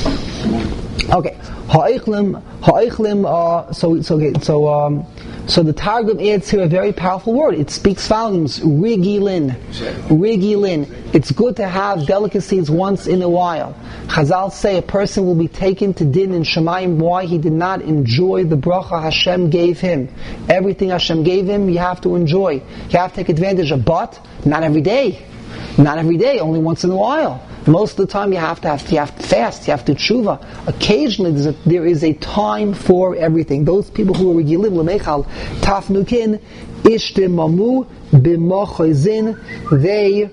Okay, ha'eichlim, ha'eichlim. Uh, so, so, okay, so, um, so the Targum adds here a very powerful word. It speaks volumes. Rigilin, rigilin. It's good to have delicacies once in a while. Chazal say a person will be taken to din in Shemayim. Why? He did not enjoy the bracha Hashem gave him. Everything Hashem gave him, you have to enjoy. You have to take advantage of, but not every day. Not every day, only once in a while. Most of the time you have to have, you have to fast, you have to tshuva. Occasionally there's a, there is a time for everything. Those people who are regilim l'mechal tafnukin ishtim mamu b'mochozin, they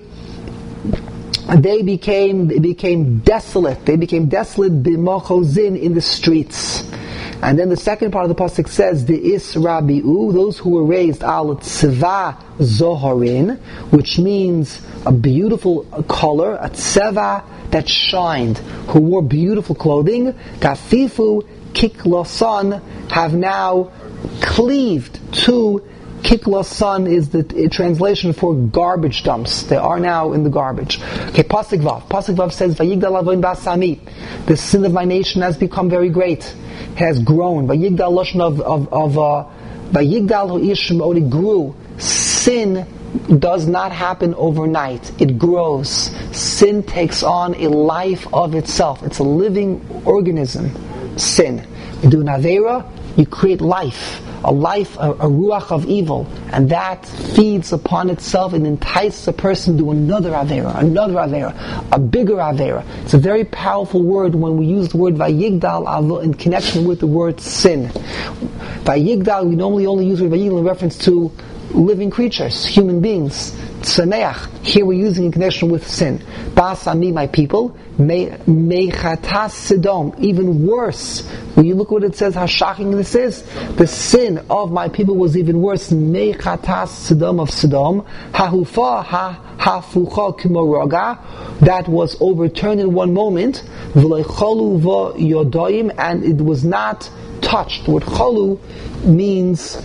they became they became desolate. They became desolate b'mochozin, in the streets. And then the second part of the pasuk says, the Israbi'u, those who were raised al tzeva zoharin, which means a beautiful color, a tzeva that shined, who wore beautiful clothing, kafifu kiklasan, have now cleaved to, kiklasan is the translation for garbage dumps. They are now in the garbage. Okay, pasuk vav. Pasuk vav says, vayigdal avoin basami, the sin of my nation has become very great, has grown. Vayigdal lashon of of of uh, vayigdal ho'ishim, only grew. Sin does not happen overnight. It grows. Sin takes on a life of itself. It's a living organism. Sin. You do an avera, you create life. A life, a, a ruach of evil. And that feeds upon itself and entices a person to another avera, another avera, a bigger avera. It's a very powerful word when we use the word vayigdal in connection with the word sin. Vayigdal, we normally only use the word vayigdal in reference to living creatures, human beings. Tzameach. Here we're using in connection with sin. Basami, my people, mechatas Sodom. Even worse. When you look what it says, how shocking this is. The sin of my people was even worse. Mechatas Sodom, of Sodom. Hahufa ha hafucha kumoroga. That was overturned in one moment. V'leicholu v'yodoyim, and it was not touched. What cholu means,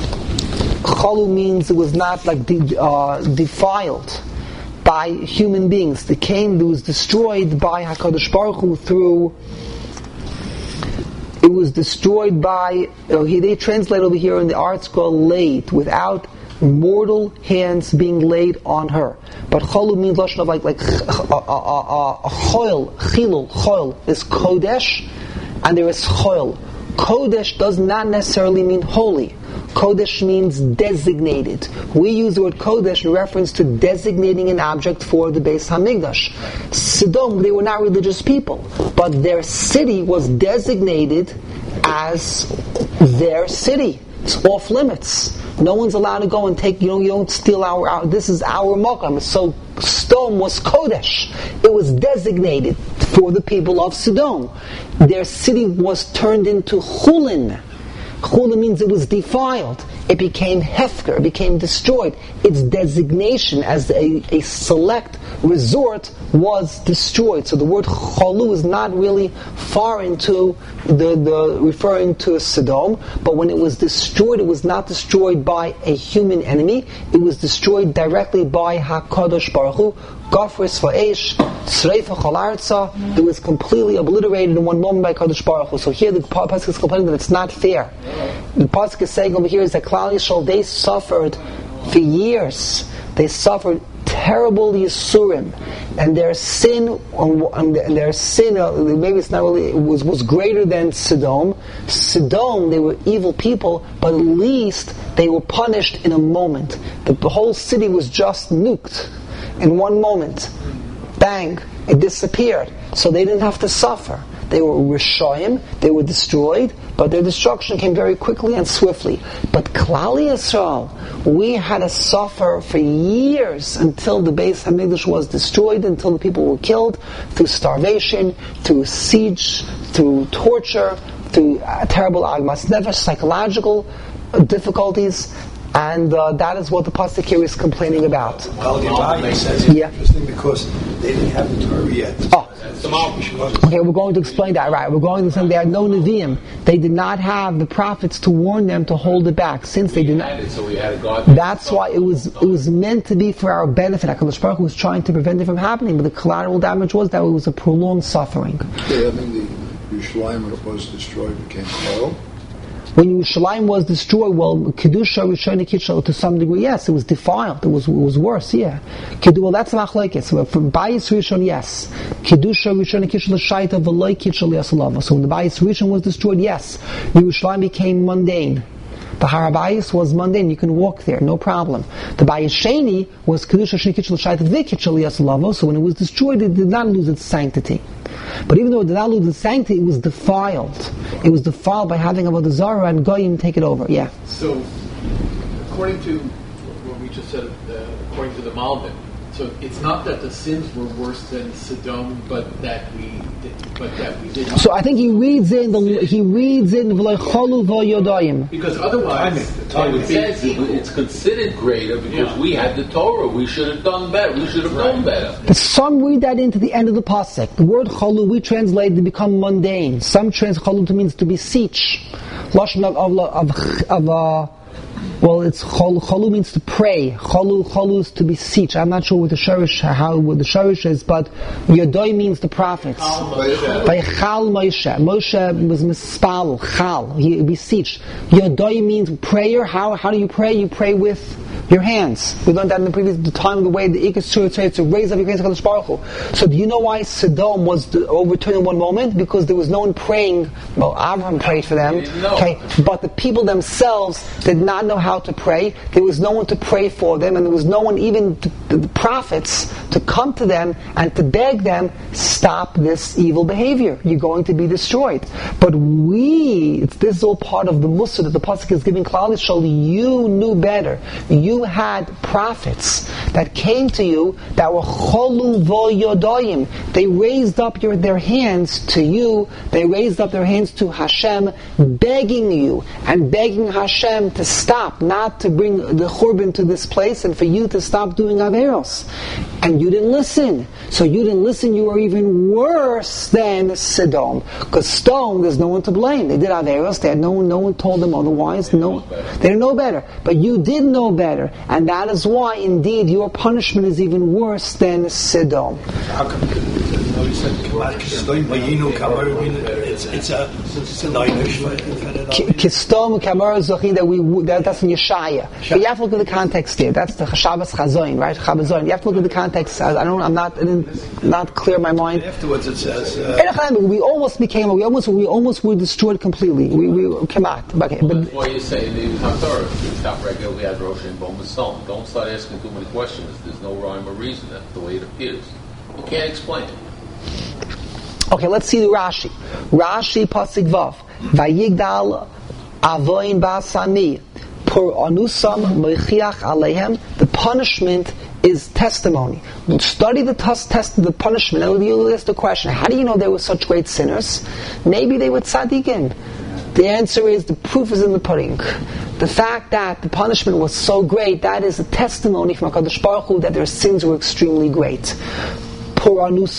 Chalu means it was not like de- uh, defiled by human beings. The Cain was destroyed by HaKadosh Baruch Hu through. It was destroyed by. Uh, he, they translate over here in the art scroll laid, without mortal hands being laid on her. But Chalu means lashon of like like a choil, chilul, choil is kodesh, and there is choil. Kodesh does not necessarily mean holy. Kodesh means designated. We use the word Kodesh in reference to designating an object for the Beis Hamikdash. Sodom, they were not religious people, but their city was designated as their city. It's off limits. No one's allowed to go and take, you know, you don't steal our, our this is our Mokum. So Sodom was Kodesh. It was designated for the people of Sodom. Their city was turned into Chulin. Chulin means it was defiled. It became hefker, it became destroyed. Its designation as a, a select resort was destroyed. So the word chalu is not really foreign to the, the referring to Sodom, but when it was destroyed, it was not destroyed by a human enemy. It was destroyed directly by HaKadosh Baruch Hu. Gafris va'esh, tzreifa chalarza. It was completely obliterated in one moment by Kadosh Baruch Hu. So here the pasuk is complaining that it's not fair. The pasuk is saying over here is that Klal Yisrael, they suffered for years. They suffered terrible Yisurim, and their sin, and their sin, maybe it's not really, it was, was greater than Sodom. Sodom, they were evil people, but at least they were punished in a moment. The, the whole city was just nuked in one moment. Bang, it disappeared. So they didn't have to suffer. They were Rishoyim, they were destroyed, but their destruction came very quickly and swiftly. But Klal Yisrael, we had to suffer for years until the Beis HaMikdash was destroyed, until the people were killed, through starvation, through siege, through torture, through uh, terrible agmas, never psychological uh, difficulties, and uh, that is what the pasuk here is complaining about. Well, Yevaya says yeah. it's interesting because they didn't have the Torah yet. Oh. Okay, we're going to explain that, right? We're going to say there are no Nevi'im. They did not have the prophets to warn them to hold it back, since they did not. So we had a God. That's why it was it was meant to be for our benefit. HaKadosh Baruch Hu was trying to prevent it from happening, but the collateral damage was that it was a prolonged suffering. Yeah, I mean, the Yerushalayim, when it was destroyed, became Chol. When Yerushalayim was destroyed, well, Kedusha, Rishon, Kitchel, to some degree, yes, it was defiled. It was it was worse, yeah. Kedu, well, that's machlekes. So from Bayis Rishon, yes. Kedusha, Rishon, Kitchel, Shaita, V'loy, Kitchel, Yasalava. So when the Bayis Rishon was destroyed, yes, Yerushalayim became mundane. The Har HaBayis was mundane. You can walk there, no problem. The Bayis Sheni was Kedusha, Rishon, Kitchel, Shaita, V'kitchel, Yasalava. So when it was destroyed, it did not lose its sanctity. But even though it did not lose its sanctity, it was defiled. It was defiled by having Avodah Zarah and Goyim take it over. Yeah. So, according to what we just said, uh, according to the Malbim, so it's not that the sins were worse than Sodom, but that we, did, but that we did. So I think he reads in the he reads in V'lo Cholu V'Yodayim. Because otherwise, it says it's considered greater because yeah. we had the Torah. We should have done better. We should have right. known better. But some read that into the end of the pasuk. The word Cholu we translate to become mundane. Some translate Cholu to means to beseech. Lashon of of of. of uh, Well, it's cholu, cholu means to pray. Cholu, cholu is to beseech. I'm not sure what the sharish, how what the sharish is, but Yodoi means the prophets. By Chal Moshe. Moshe was mispal, Chal. He beseeched. Yodoi means prayer. How how do you pray? You pray with your hands. We learned that in the previous the time, the way the Ikas Surah to raise up your hands to HaKadosh Baruch Hu. So do you know why Sodom was overturned in one moment? Because there was no one praying. Well, Abraham prayed for them. Okay, but the people themselves did not know how to pray. There was no one to pray for them, and there was no one, even to, to the prophets, to come to them and to beg them, stop this evil behavior. You're going to be destroyed. But we, it's, this is all part of the Mussar that the pasuk is giving Klal Yisrael. You knew better. You had prophets that came to you that were cholu v'yodoyim. They raised up your, their hands to you. They raised up their hands to Hashem, begging you and begging Hashem to stop, not to bring the Churban to this place, and for you to stop doing Averos. And you didn't listen. So you didn't listen, you were even worse than Sodom. Because Sodom, there's no one to blame. They did Averos, they had no one, no one told them otherwise. No, they didn't know better. But you did know better. And that is why, indeed, your punishment is even worse than Sodom. How come you said it's it's a Kistom Kamar Zochi that we that, that's in Yeshaya. But you have to look at the context there. That's the Shabbos Chazoin, right? Chabazoin. You have to look at the context. I don't. I'm not. I didn't, not clear in my mind. Afterwards, it says uh, we almost became. We almost. We almost were destroyed completely. We we came out. Okay, but that's why you say in the Haftarah, stop regular. We had Rosh and Boma Stone. Don't start asking too many questions. There's no rhyme or reason. That's the way it appears. You can't explain it. Okay, let's see the Rashi. Rashi pasuk vav. Vayigdal avoin basami pur anusam moichiach aleihem. The punishment is testimony. Study the test, test the punishment, and you'll ask the question: how do you know they were such great sinners? Maybe they were tzaddikim. The answer is the proof is in the pudding. The fact that the punishment was so great, that is a testimony from HaKadosh Baruch Hu that their sins were extremely great. It's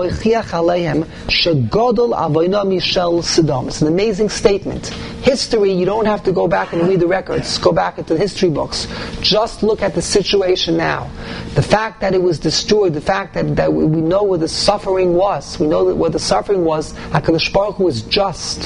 an amazing statement. History, you don't have to go back and read the records. Go back into the history books. Just look at the situation now. The fact that it was destroyed, the fact that, that we know where the suffering was. We know that where the suffering was, HaKadosh Baruch Hu was just.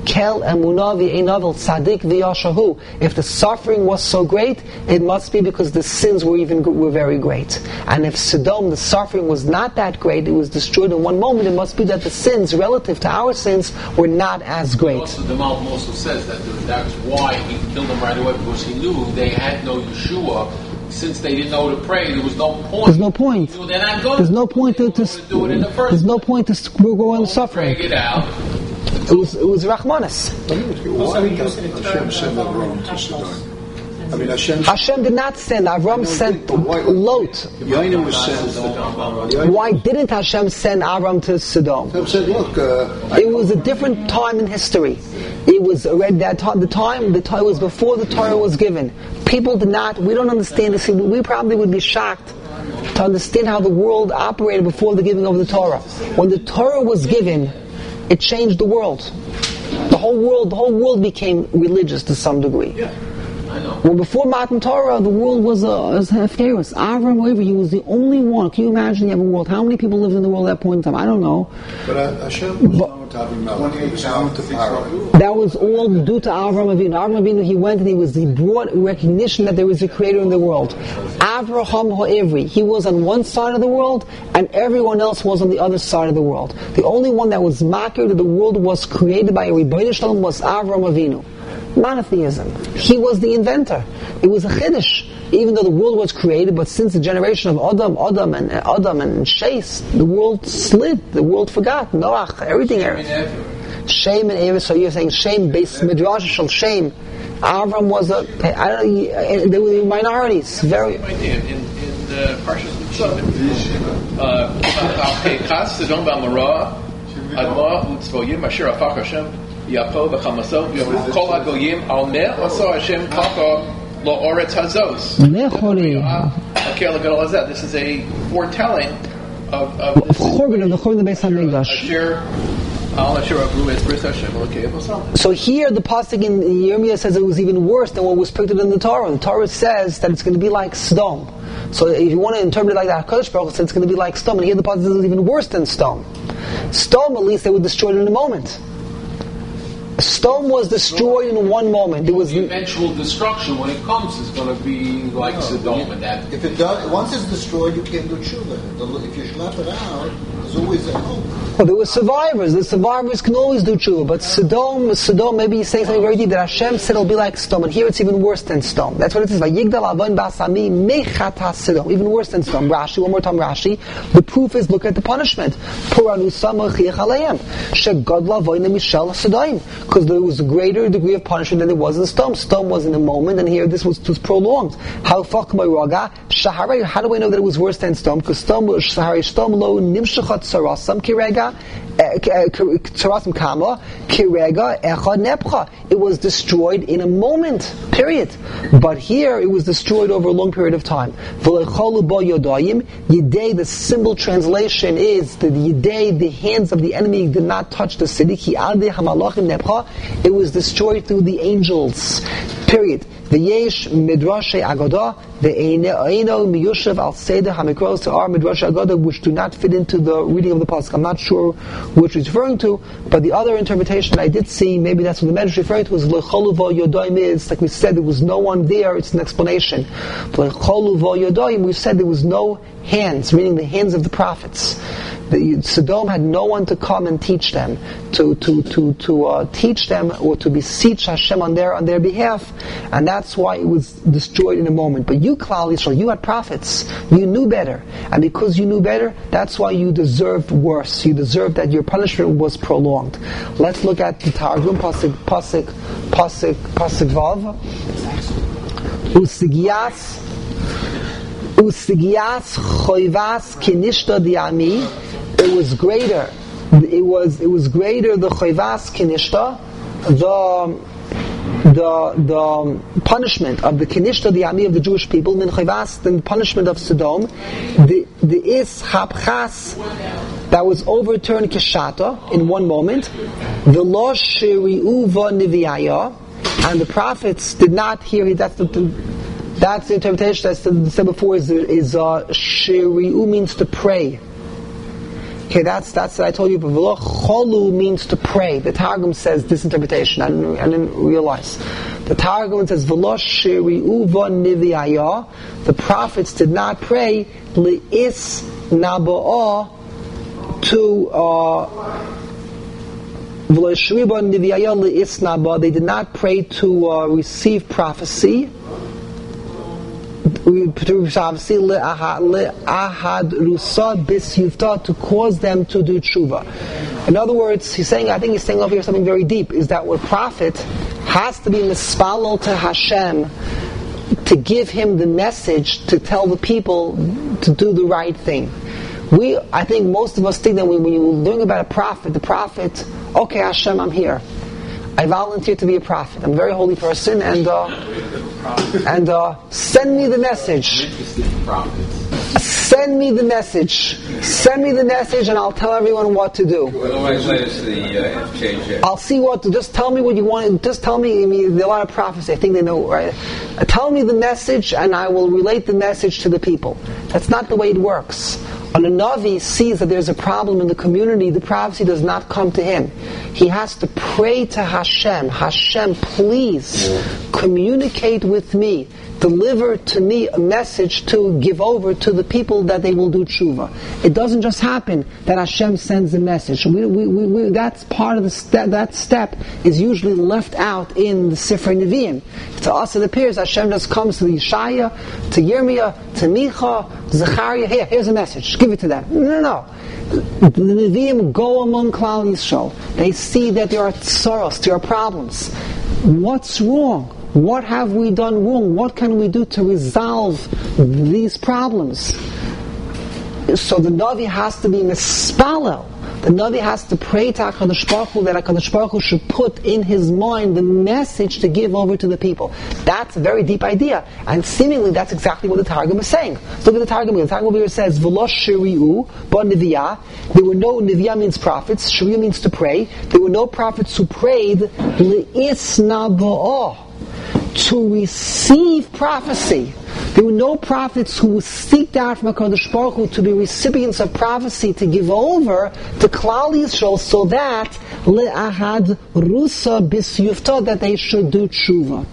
Kel emunah v'einavel tzadik v'yashahu. If the suffering was so great, it must be because the sins were even were very great. And if Sodom, the suffering was not that great, it was destroyed in one moment, it must be that the sins relative to our sins were not as great. Also, the Malbim also says that that's why he killed them right away, because he knew they had no Yeshua. Since they didn't know to pray, there was no point. There's no point. He knew they're not going There's no point to, to, to do it in the first There's no point to go on the suffering. Drag it out. It was it was Rachmanis. Why did Hashem send Avram to Sodom? I mean, Hashem, Hashem did not send. Avram sent Lot. Yaina was sent. Why didn't Hashem send Avram to Sodom? Hashem said, look, uh, it was a different time in history. It was already that time. The time, the time was before the Torah was given. People did not. We don't understand this. We probably would be shocked to understand how the world operated before the giving of the Torah. When the Torah was given, it changed the world. The whole world, the whole world became religious to some degree. Yeah. Well, before Matan Torah, the world was a was chaos. Avram Avinu, he was the only one. Can you imagine you have a world? How many people lived in the world at that point in time? I don't know. But uh, Hashem was known to Avimelech. He was known to Pharaoh. That was all due to Avram Avinu. Avram Avinu, he went and he was he brought recognition that there was a creator in the world. Avraham Ha'ivri, he was on one side of the world, and everyone else was on the other side of the world. The only one that was makir that the world was created by a Rebbeinu Shalom was Avram Avinu. Monotheism. He was the inventor. It was a chiddush. Even though the world was created, but since the generation of Adam, Adam and uh, Adam and Shais, the world slid. The world forgot. Noach, everything. Shame and Ever. So you're saying shame based midrash shall shame. Avram was a. I don't know. There were minorities. Very. In, in, in the Parshas Shemot, uh, Sodom v'Amorah, Admah u'Tzvoyim asher afach Hashem. Yaakov v'chamaso kol hagoyim al meh aso Hashem kaka lo oretz hazos. This is a foretelling of of Churban of the Churban of the Beis Hamikdash. So here the pasuk in Yirmiyah says it was even worse than what was printed in the Torah. The Torah says that it's going to be like Sodom. So if you want to interpret it like that, HaKadosh Baruch Hu said it's going to be like Sodom, and here the pasuk says it was even worse than Sodom. Sodom, at least, they were destroyed in a moment. Sodom was destroyed in one moment. There was the eventual destruction when it comes is going to be like no, Sodom and that. If it does, once it's destroyed, you can't do tshuva. If you schlep it out, there's always a hope. Well, there were survivors. The survivors can always do tshuva. But Sodom, Sodom, maybe he's saying something very deep that Hashem said it'll be like Sodom, and here it's even worse than Sodom. That's what it says. Vayigdal avon ba'asami mechata Sodom. Even worse than Sodom. Rashi, one more time, Rashi. The proof is, look at the punishment. Puranu samachich alayim shegadla vayne mishal Sodom. Because there was a greater degree of punishment than there was in Sodom. Sodom was in a moment, and here this was, was prolonged. How How do I know that it was worse than Sodom? Because Sodom was Sodom lo nimshachat sarasam kirega sarasam kama kirega echad nepcha. It was destroyed in a moment. Period. But here it was destroyed over a long period of time. Yidei, the symbol translation is that Yidei, the hands of the enemy did not touch the city. It was destroyed through the angels. Period. V'yesh midrashe agodah ve'eino miyushav al seder hamikros. There are midrashe agodah which do not fit into the reading of the pasuk. I'm not sure which he's referring to, but the other interpretation I did see, maybe that's what the Medrash is referring to, is l'cholu v'yodoim is, like we said, there was no one there, it's an explanation. L'cholu v'yodoim, we said there was no hands, meaning the hands of the prophets. The, Sodom had no one to come and teach them, to to to to uh, teach them or to beseech Hashem on their on their behalf, and that's why it was destroyed in a moment. But you, Klal Yisrael, you had prophets, you knew better, and because you knew better, that's why you deserved worse. You deserved that your punishment was prolonged. Let's look at the Targum pasuk pasuk pasuk pasuk vav usigias usigias choivas kinishta diami. It was greater. It was it was greater the chayvas kinishta, the the the punishment of the kinishta, the ami of the Jewish people, min chayvas, than the punishment of Sodom. The the is habchas that was overturned kishata in one moment. The lo shiriu va niviyaya, and the prophets did not hear it. That's the, the that's the interpretation. That's the, the said before is is uh, shiriu means to pray. Okay, that's that's I told you. But v'lo cholu means to pray. The Targum says this interpretation. I didn't, I didn't realize. The Targum says v'lo shiri'u v'niviyah. The prophets did not pray li'is naba'ah to v'lo shiri'u v'niviyah li'is naba'ah. They did not pray to uh, receive prophecy. To cause them to do tshuva. In other words, he's saying, I think he's saying over here something very deep, is that what prophet has to be mispalel to Hashem to give him the message to tell the people to do the right thing. We, I think most of us think that when, when you're learning about a prophet, the prophet, okay, Hashem, I'm here. I volunteer to be a prophet. I'm a very holy person, and uh, and uh, send me the message. Send me the message. Send me the message, and I'll tell everyone what to do. Otherwise, let us the uh, change it. I'll see what to. Just tell me what you want. Just tell me. I mean, there are a lot of prophets. I think they know, right? Uh, tell me the message, and I will relate the message to the people. That's not the way it works. When a Navi sees that there's a problem in the community, the prophecy does not come to him. He has to pray to Hashem. Hashem, please communicate with me. Deliver to me a message to give over to the people that they will do tshuva. It doesn't just happen that Hashem sends a message. We, we, we, we, that's part of the step. That step is usually left out in the Sifrei Nevi'im. To us, it appears Hashem just comes to Yeshaya, to Yirmiyah, to Micha, Zechariah. Here, here's a message. Give it to them. No, no, no. The Nevi'im go among Klal Yisrael. They see that there are tsaros, there are problems. What's wrong? What have we done wrong? What can we do to resolve these problems? So the Navi has to be mispalel. The Navi has to pray to HaKadosh Baruch Hu that HaKadosh Baruch Hu should put in his mind the message to give over to the people. That's a very deep idea. And seemingly that's exactly what the Targum is saying. Look at the Targum here. The Targum here says, V'lo shiri'u ba niviyah. There were no, niviyah means prophets, shiri'u means to pray. There were no prophets who prayed li'isna ba'ah, to receive prophecy. There were no prophets who seeked out from HaKadosh Baruch Hu to be recipients of prophecy to give over to Klal Yisrael so that le'ahad rusa bisyufta, that they should do tshuva.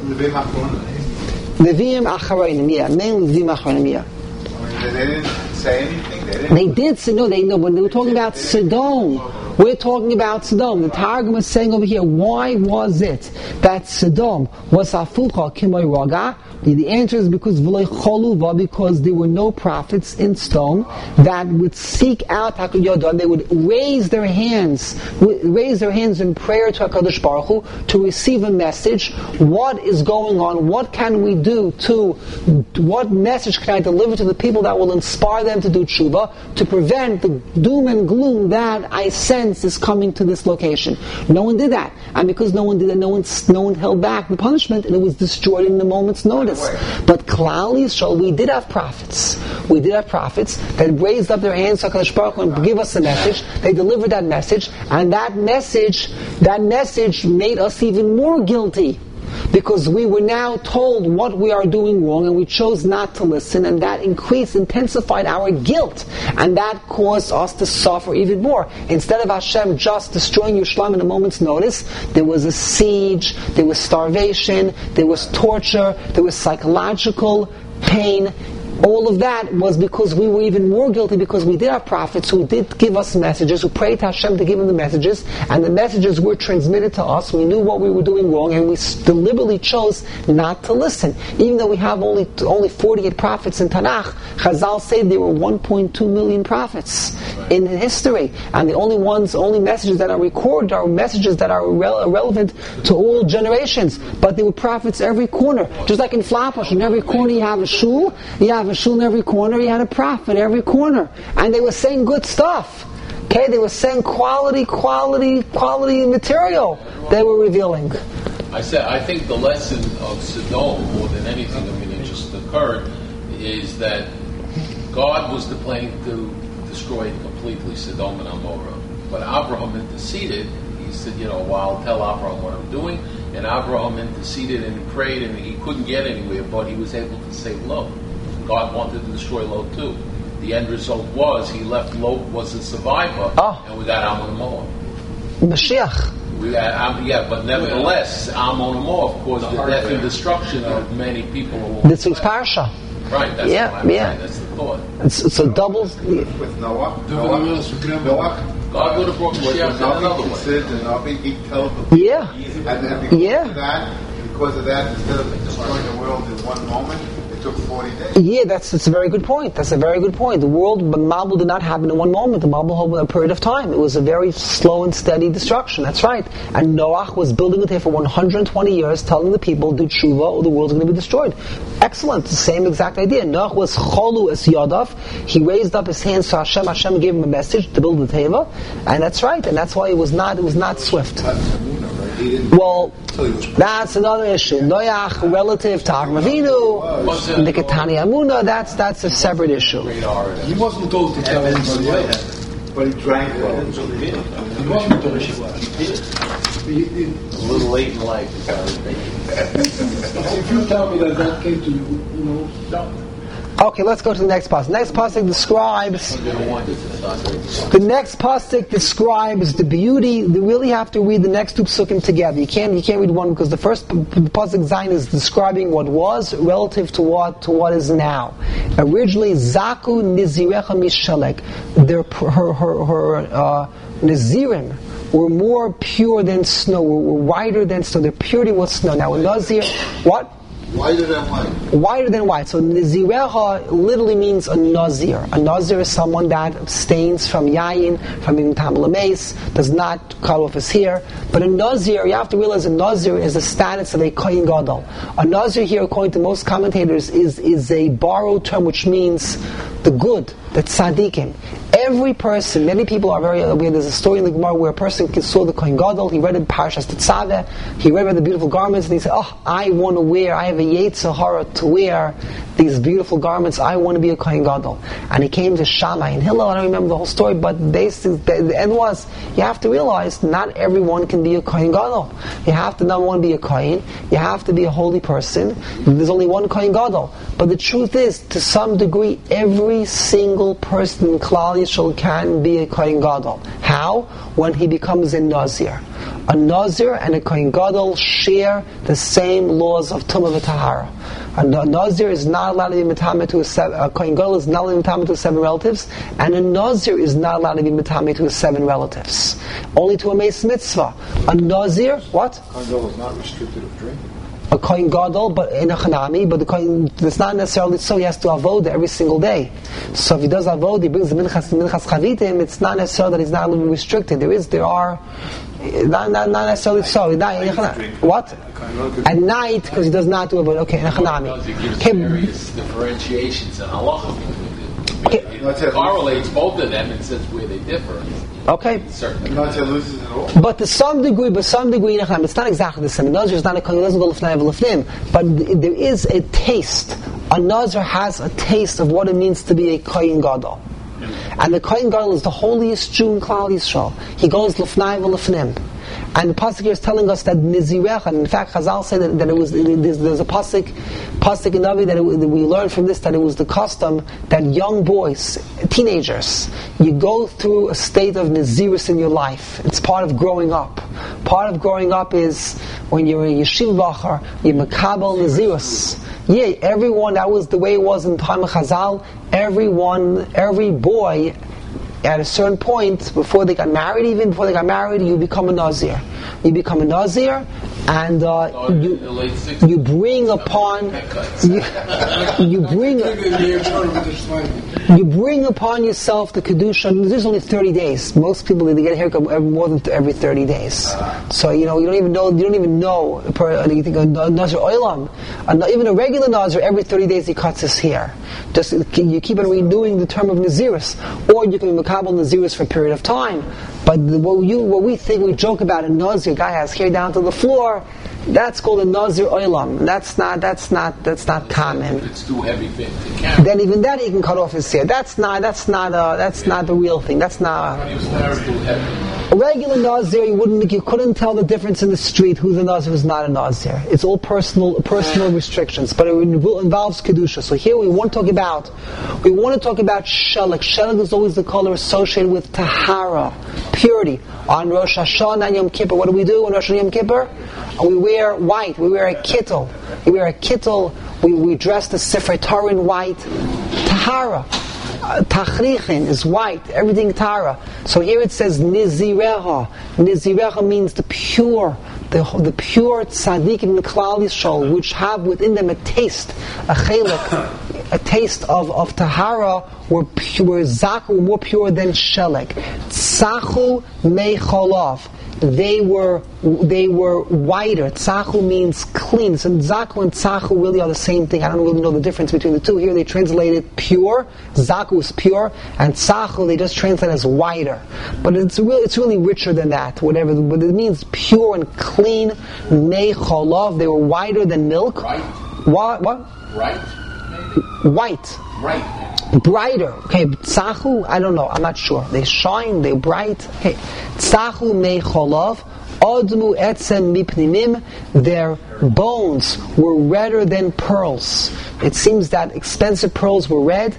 Nevi'im acharonim, yeah, mainly Nevi'im acharonim, yeah. They didn't say anything. They, didn't they did say no. They know when they were talking about Sodom. We're talking about Sodom. The Targum is saying over here, why was it that Sodom was afucha k'moy raga? The answer is because v'loy choluva, because there were no prophets in Sodom that would seek out HaKadosh Baruch Hu. They would raise their hands, raise their hands in prayer to HaKadosh Baruch Hu to receive a message. What is going on? What can we do to? What message can I deliver to the people that will inspire them to do tshuva, to prevent the doom and gloom that I sense is coming to this location? No one did that, and because no one did that, no one, no one held back the punishment, and it was destroyed in a moment's notice. But Klal Yisrael, we did have prophets. We did have prophets that raised up their hands to HaKadosh Baruch Hu and give us a message. They delivered that message, and that message, that message made us even more guilty, because we were now told what we are doing wrong, and we chose not to listen, and that increased, intensified our guilt, and that caused us to suffer even more. Instead of Hashem just destroying Yerushalayim in a moment's notice, there was a siege, there was starvation, there was torture, there was psychological pain. All of that was because we were even more guilty, because we did have prophets who did give us messages, who prayed to Hashem to give them the messages, and the messages were transmitted to us. We knew what we were doing wrong, and we deliberately chose not to listen. Even though we have only only forty-eight prophets in Tanakh, Chazal say there were one point two million prophets in history, and the only ones, only messages that are recorded are messages that are rele- relevant to all generations. But there were prophets every corner, just like in Flatbush. In every corner you have a shul, you have a shul in every corner, you had a prophet every corner, and they were saying good stuff. Okay, they were saying quality, quality, quality material they were revealing. I said, I think the lesson of Sodom, more than anything, I mean, it just occurred, is that God was planning to destroy completely Sodom and Amorah. But Abraham interceded. He said, you know, well, I'll tell Abraham what I'm doing. And Abraham interceded and prayed, and he couldn't get anywhere, but he was able to say Lot. God wanted to destroy Lot too. the end result was he left Lot was a survivor, oh. and we got Ammon Moab. Mashiach. We got, um, yeah, but nevertheless, Ammon Moab caused the death and destruction of many people along this week's parasha. Right, that's yeah, what I'm yeah. saying, that's the thought. It's, it's a double. With Noah, Noah, Noah. God would have brought Mashiach in another way. He tells the Yeah. And then because yeah. of that, because of that, instead of destroying the world in one moment, it took forty days. Yeah, that's that's a very good point. That's a very good point. The world, but Mabul did not happen in one moment. The Mabul had a period of time. It was a very slow and steady destruction. That's right. And Noach was building it here for one hundred twenty years, telling the people, do tshuva or the world's going to be destroyed. Excellent. The same exact idea. Noach was cholu es yadav. He raised up his hands to Hashem. Hashem gave him a message to build the teva, and that's right. And that's why it was not it was not swift. Well, that's another issue. Noach relative to Avraham Avinu, the Ketani Amuna. That's that's a separate issue. He wasn't told to tell anybody else, but he drank from it. He wasn't told to. A little late in life. If you tell me that that came to you, you know, no. Okay, let's go to the next pasuk. Next pasuk describes the next pasuk describes the beauty. You really have to read the next two psukim together. You can't you can't read one because the first pasuk Zayin is describing what was relative to what to what is now. Originally, Zaku Nizirecha Mishalek. Their her her her uh, Nazirim were more pure than snow. Were whiter than snow. Their purity was snow. Now, a Nazir, what? Whiter than white. Whiter than white. So Nazirecha literally means a Nazir. A Nazir is someone that abstains from Yayin, from Im Tam L'meis, does not cut off his hair. But a Nazir, you have to realize a Nazir is the status of a Kohen Gadol. A Nazir here, according to most commentators, is, is a borrowed term which means the good, the tzaddikim. Every person, many people are very aware, there's a story in the Gemara where a person saw the Kohen Gadol, he read in Parashas Tetzaveh, he read about the beautiful garments, and he said, oh, I want to wear, I have a Yetzer Hara to wear these beautiful garments, I want to be a Kohen Gadol. And he came to Shammai and Hillel, I don't remember the whole story, but they, the end was, you have to realize, not everyone can be a Kohen Gadol. You have to not want to be a Kohen, you have to be a holy person, there's only one Kohen Gadol. But the truth is, to some degree, every single person in Klal Yisrael can be a Kohen Gadol. How? When he becomes a Nazir. A Nazir and a Kohen Gadol share the same laws of Tumah v'Tahara. A Nazir is not allowed to be Metame to a seven, a Kohen Gadol is not allowed to be Metame to seven relatives, and a Nazir is not allowed to be Metame to seven relatives. Only to a Meis Mitzvah. A Nazir, what? Kohen Gadol is not restricted of drink. A Kohen Gadol, but in a Chanami, but the Kohen, it's not necessarily so, he has to avoda every single day. So if he does avoda, he brings the Minchas, Minchas Chavitim, it's not necessarily that he's not restricted. There is, there are, not, not, not necessarily so. Not, what? At night, because he does not do avoda. Okay, in a Chanami. It gives various differentiations in halacha. Okay. It correlates both of them and says where they differ. Okay. Certainly. But to some degree, but some degree, it's not exactly the same. A Nazir is not a Kohen, doesn't go l'fnei v'l'fnim, but there is a taste. A Nazir has a taste of what it means to be a Kohen Gadol. And the Kohen Gadol is the holiest Jew in Klal Yisrael. He goes l'fnei v'l'fnim. And the pasuk here is telling us that Nizirecha, and in fact Chazal say that, that it was, there's, there's a pasuk, pasuk in Navi that, it, that we learned from this that it was the custom that young boys, teenagers, you go through a state of Nazirus in your life. It's part of growing up. Part of growing up is when you're a yeshiva bachar, you're makabel Nazirus. Yeah, everyone, that was the way it was in time of Chazal. Everyone, every boy, at a certain point, before they got married, even before they got married, you become a Nazir. You become a Nazir, and uh, you you bring upon you, you bring you bring upon yourself the kedusha. There's only thirty days. Most people they get a haircut more than every thirty days. So you know you don't even know you don't even know. You think a Nazir oilam, even a regular Nazir every thirty days he cuts his hair. Just you keep on renewing the term of Nazirus, or you can be makabel Nazirus for a period of time. But what you what we think we joke about a Nazir guy has hair down to the floor, that's called a Nazir oilam. That's not that's not that's not common. If it's too heavy for him to carry. Then even that he can cut off his hair. That's not that's not uh, that's not the real thing. That's not. It's too heavy. A regular Nazir, you wouldn't, you couldn't tell the difference in the street who's a Nazir, who's not a Nazir. It's all personal, personal restrictions, but it involves kedusha. So here we want to talk about, we want to talk about shelek. Shelek is always the color associated with tahara, purity. On Rosh Hashanah and Yom Kippur, what do we do on Rosh Hashanah and Yom Kippur? We wear white. We wear a kittel. We wear a kittel. We we dress the Sefer Torah in white. Tahara. Uh, Tachrichin is white, everything Tara. So here it says Nizireha. Nizireha means the pure, the, the pure tzaddik in the Klal Yisrael, which have within them a taste, a chelik, a taste of, of Tahara, were pure, Zaku, were more pure than Shelek. Tzachu Mecholav. They were they were whiter. Tzachu means clean. So Zaku and Tzachu really are the same thing. I don't really know the difference between the two. Here they translate it pure. Zaku is pure, and Tzachu they just translate as whiter. But it's really it's really richer than that. Whatever, but it means pure and clean. Mei cholav. They were whiter than milk. Right. What? What? Right. White. Right. Brighter. Okay, Tzachu, I don't know, I'm not sure. They shine, they're bright. Okay. Tzachu mei cholav, odmu etzem mipnimim, their bones were redder than pearls. It seems that expensive pearls were red.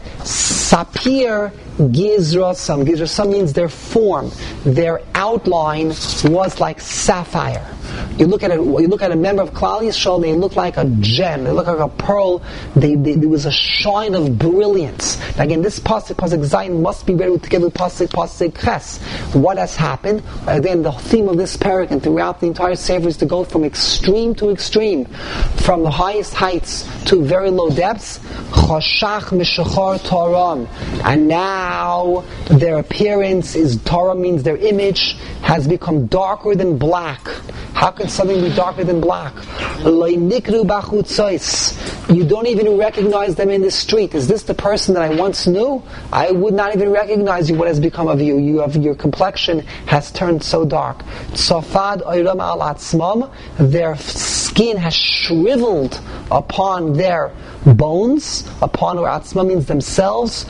Sapir gizrasam. Gizrasam means their form, their outline was like sapphire. You look at it. You look at a member of Klal Yisrael. They look like a gem. They look like a pearl. They, they, there was a shine of brilliance. Now again, this pasuk, pasuk Zayin, must be read together with pasuk, pasuk Ches. What has happened? Again, the theme of this parak and throughout the entire sefer is to go from extreme to extreme, from the highest heights to very low depths. Choshach mishachar Toram, and now their appearance is Torah means their image has become darker than black. How can something be darker than black? You don't even recognize them in the street. Is this the person that I once knew? I would not even recognize you. What has become of you? You have, your complexion has turned so dark. Their skin has shriveled upon their bones, upon or atzma means themselves.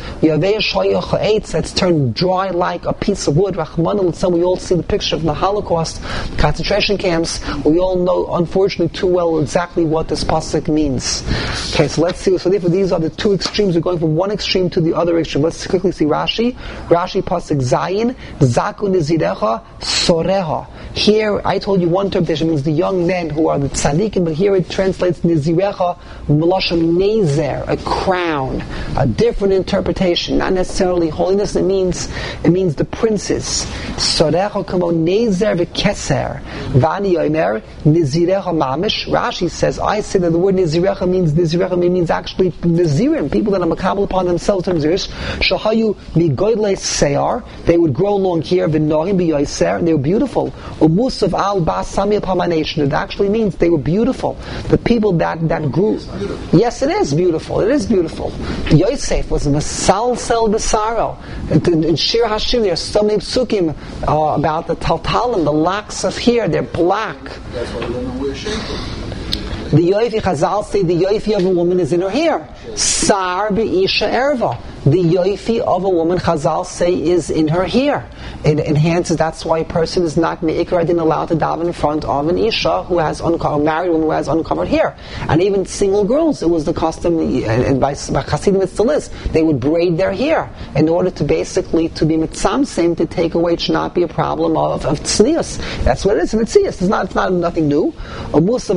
That's turned dry like a piece of wood. We all see the picture of the Holocaust concentration camps. We all know, unfortunately, too well exactly what this pasuk means. Okay, so let's see. So therefore, these are the two extremes. We're going from one extreme to the other extreme. Let's quickly see Rashi. Rashi pasuk Zayin, Zaku nizirecha soreha. Here, I told you one interpretation means the young men who are the tzaddikim, but here it translates Nizirecha Melashon Nezer, a crown, a different interpretation, not necessarily holiness. It means it means the princes. Sorecha Kamo Nezer v'Keser Vani Yomer Nizirecha Mamish. Rashi says, I say that the word Nizirecha means Nizirecha means actually Nizirim, people that are makabel upon themselves in Niziris. Shahayu Migoydle Seyar, they would grow long here, V'Nohim B'Yoser, and they were beautiful. Umusav al Basami Pamanation. It actually means they were beautiful. The people that, that grew. Yes, it is beautiful. It is beautiful. Yosef was Masalsel Besaro. In Shir Hashim, there are so many psukim uh, about the Taltalim, the locks of hair. They're black. That's why women wear shaykhim. The Yoifi Chazal say the Yoifi of a woman is in her hair. Sar Be'isha Erva. The Yoifi of a woman, Chazal say, is in her hair. It enhances, that's why a person is not me'ikar adin allowed to daven in front of an Isha who has uncovered, married woman who has uncovered hair. And even single girls, it was the custom, and by, by Hasidim it still is, they would braid their hair in order to basically, to be mitzamsim, to take away, it should not be a problem of, of tznius. That's what it is, mitznius. It's not, it's not nothing new. Next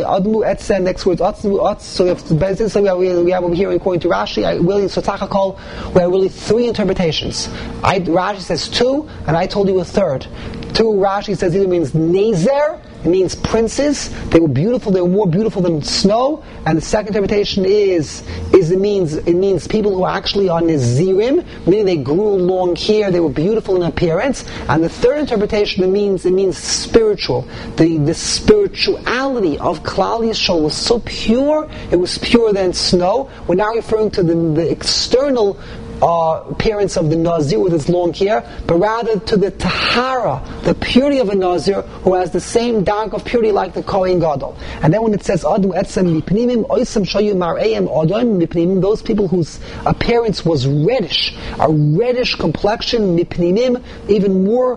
word, so we have, so we have, we have over here, according to Rashi, I really, Sotach call, we have really three interpretations. I, Rashi says two, and I told you a third. Two, Rashi says either means Nezer, it means princes. They were beautiful. They were more beautiful than snow. And the second interpretation is is it means it means people who actually are Nazirim, meaning they grew long hair. They were beautiful in appearance. And the third interpretation it means it means spiritual. The the spirituality of Klal Yisrael was so pure. It was purer than snow. We're now referring to the, the external Uh, appearance of the Nazir with his long hair, but rather to the Tahara, the purity of a Nazir who has the same dark of purity like the Kohen Gadol. And then when it says Adu Etzem Mipnimim, Oisam Shayu Mar'ayim Odon Mipnimim, those people whose appearance was reddish, a reddish complexion, Mipnimim, even more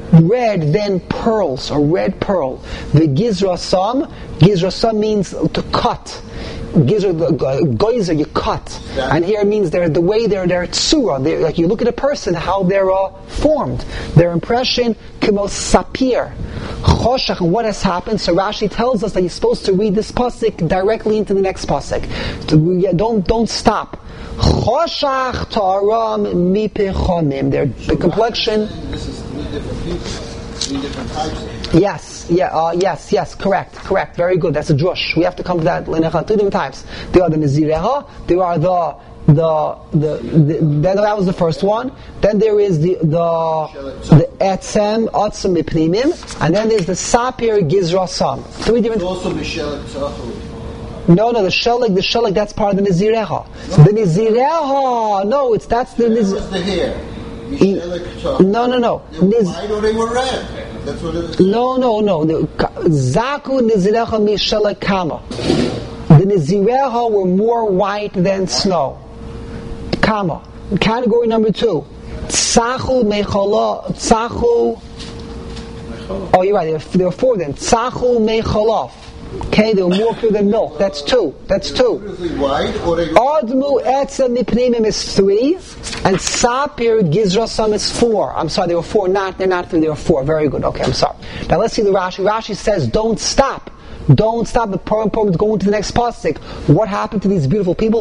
red than pearls, a red pearl. The gizrasam, gizrasam means to cut. Goizer, you cut, and here it means they're the way they're they're tsura. They're, like you look at a person, how they're uh, formed, their impression, kimo sapir, choshach. And what has happened? So Rashi tells us that you're supposed to read this pasuk directly into the next pasuk. So we, yeah, don't don't stop. Choshach taram mipechomim. Their the complexion. This is three different people, three different types of Yes, yeah, uh, yes, yes, correct, correct, very good. That's a drush. We have to come to that two different types. There are the Nazireha, there are the the the, the, the that was the first one. Then there is the the the etzem atzem mipnimim, and then there's the sapir gizrasam. Three different. also Michelle Tzachel. No, no, the shelik, the shelik, that's part of the Nazireha. No. The Nazireha, no, it's that's the Nazireha. the hair. No, no, no. They were white or they were red. That's what it is. No, no, no. Zaku Nazirecha Mishelek Kama. The Nazirecha were more white than snow. Kama. Category number two. Tzachu Mechala. Tzachu. Oh, you're right. There, there were four then. Tzachu Mechalaf. Okay, they were more pure than milk. That's two. That's two. Admu Etzem Mipnimim is three, and Sapir Gizrasam is four. I'm sorry, there were four. Not, they're not three. There were four. Very good. Okay, I'm sorry. Now let's see the Rashi. Rashi says, "Don't stop." Don't stop. The poem poem is going to the next pasuk. What happened to these beautiful people?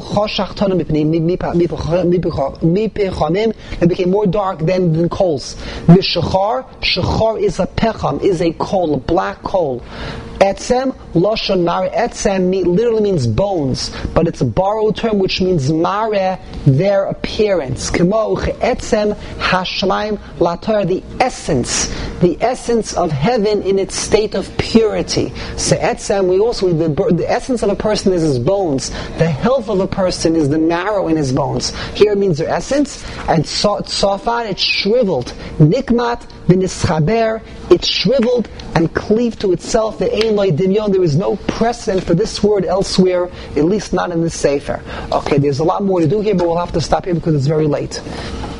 They became more dark than, than coals. The shachar, shachar is a pecham, is a coal, a black coal. Etzem, lashon mare. Etzem literally means bones, but it's a borrowed term which means mare, their appearance. Kemo etzem hashmaim latar, the essence, the essence of heaven in its state of purity. So etzem, we also the, the essence of a person is his bones. The health of a person is the marrow in his bones. Here it means their essence, and tzafar, it's shriveled. Nikmat v'nischaber, it's shriveled and cleaved to itself. The ein lo dimyon. There is no precedent for this word elsewhere, at least not in this sefer. Okay, there's a lot more to do here, but we'll have to stop here because it's very late.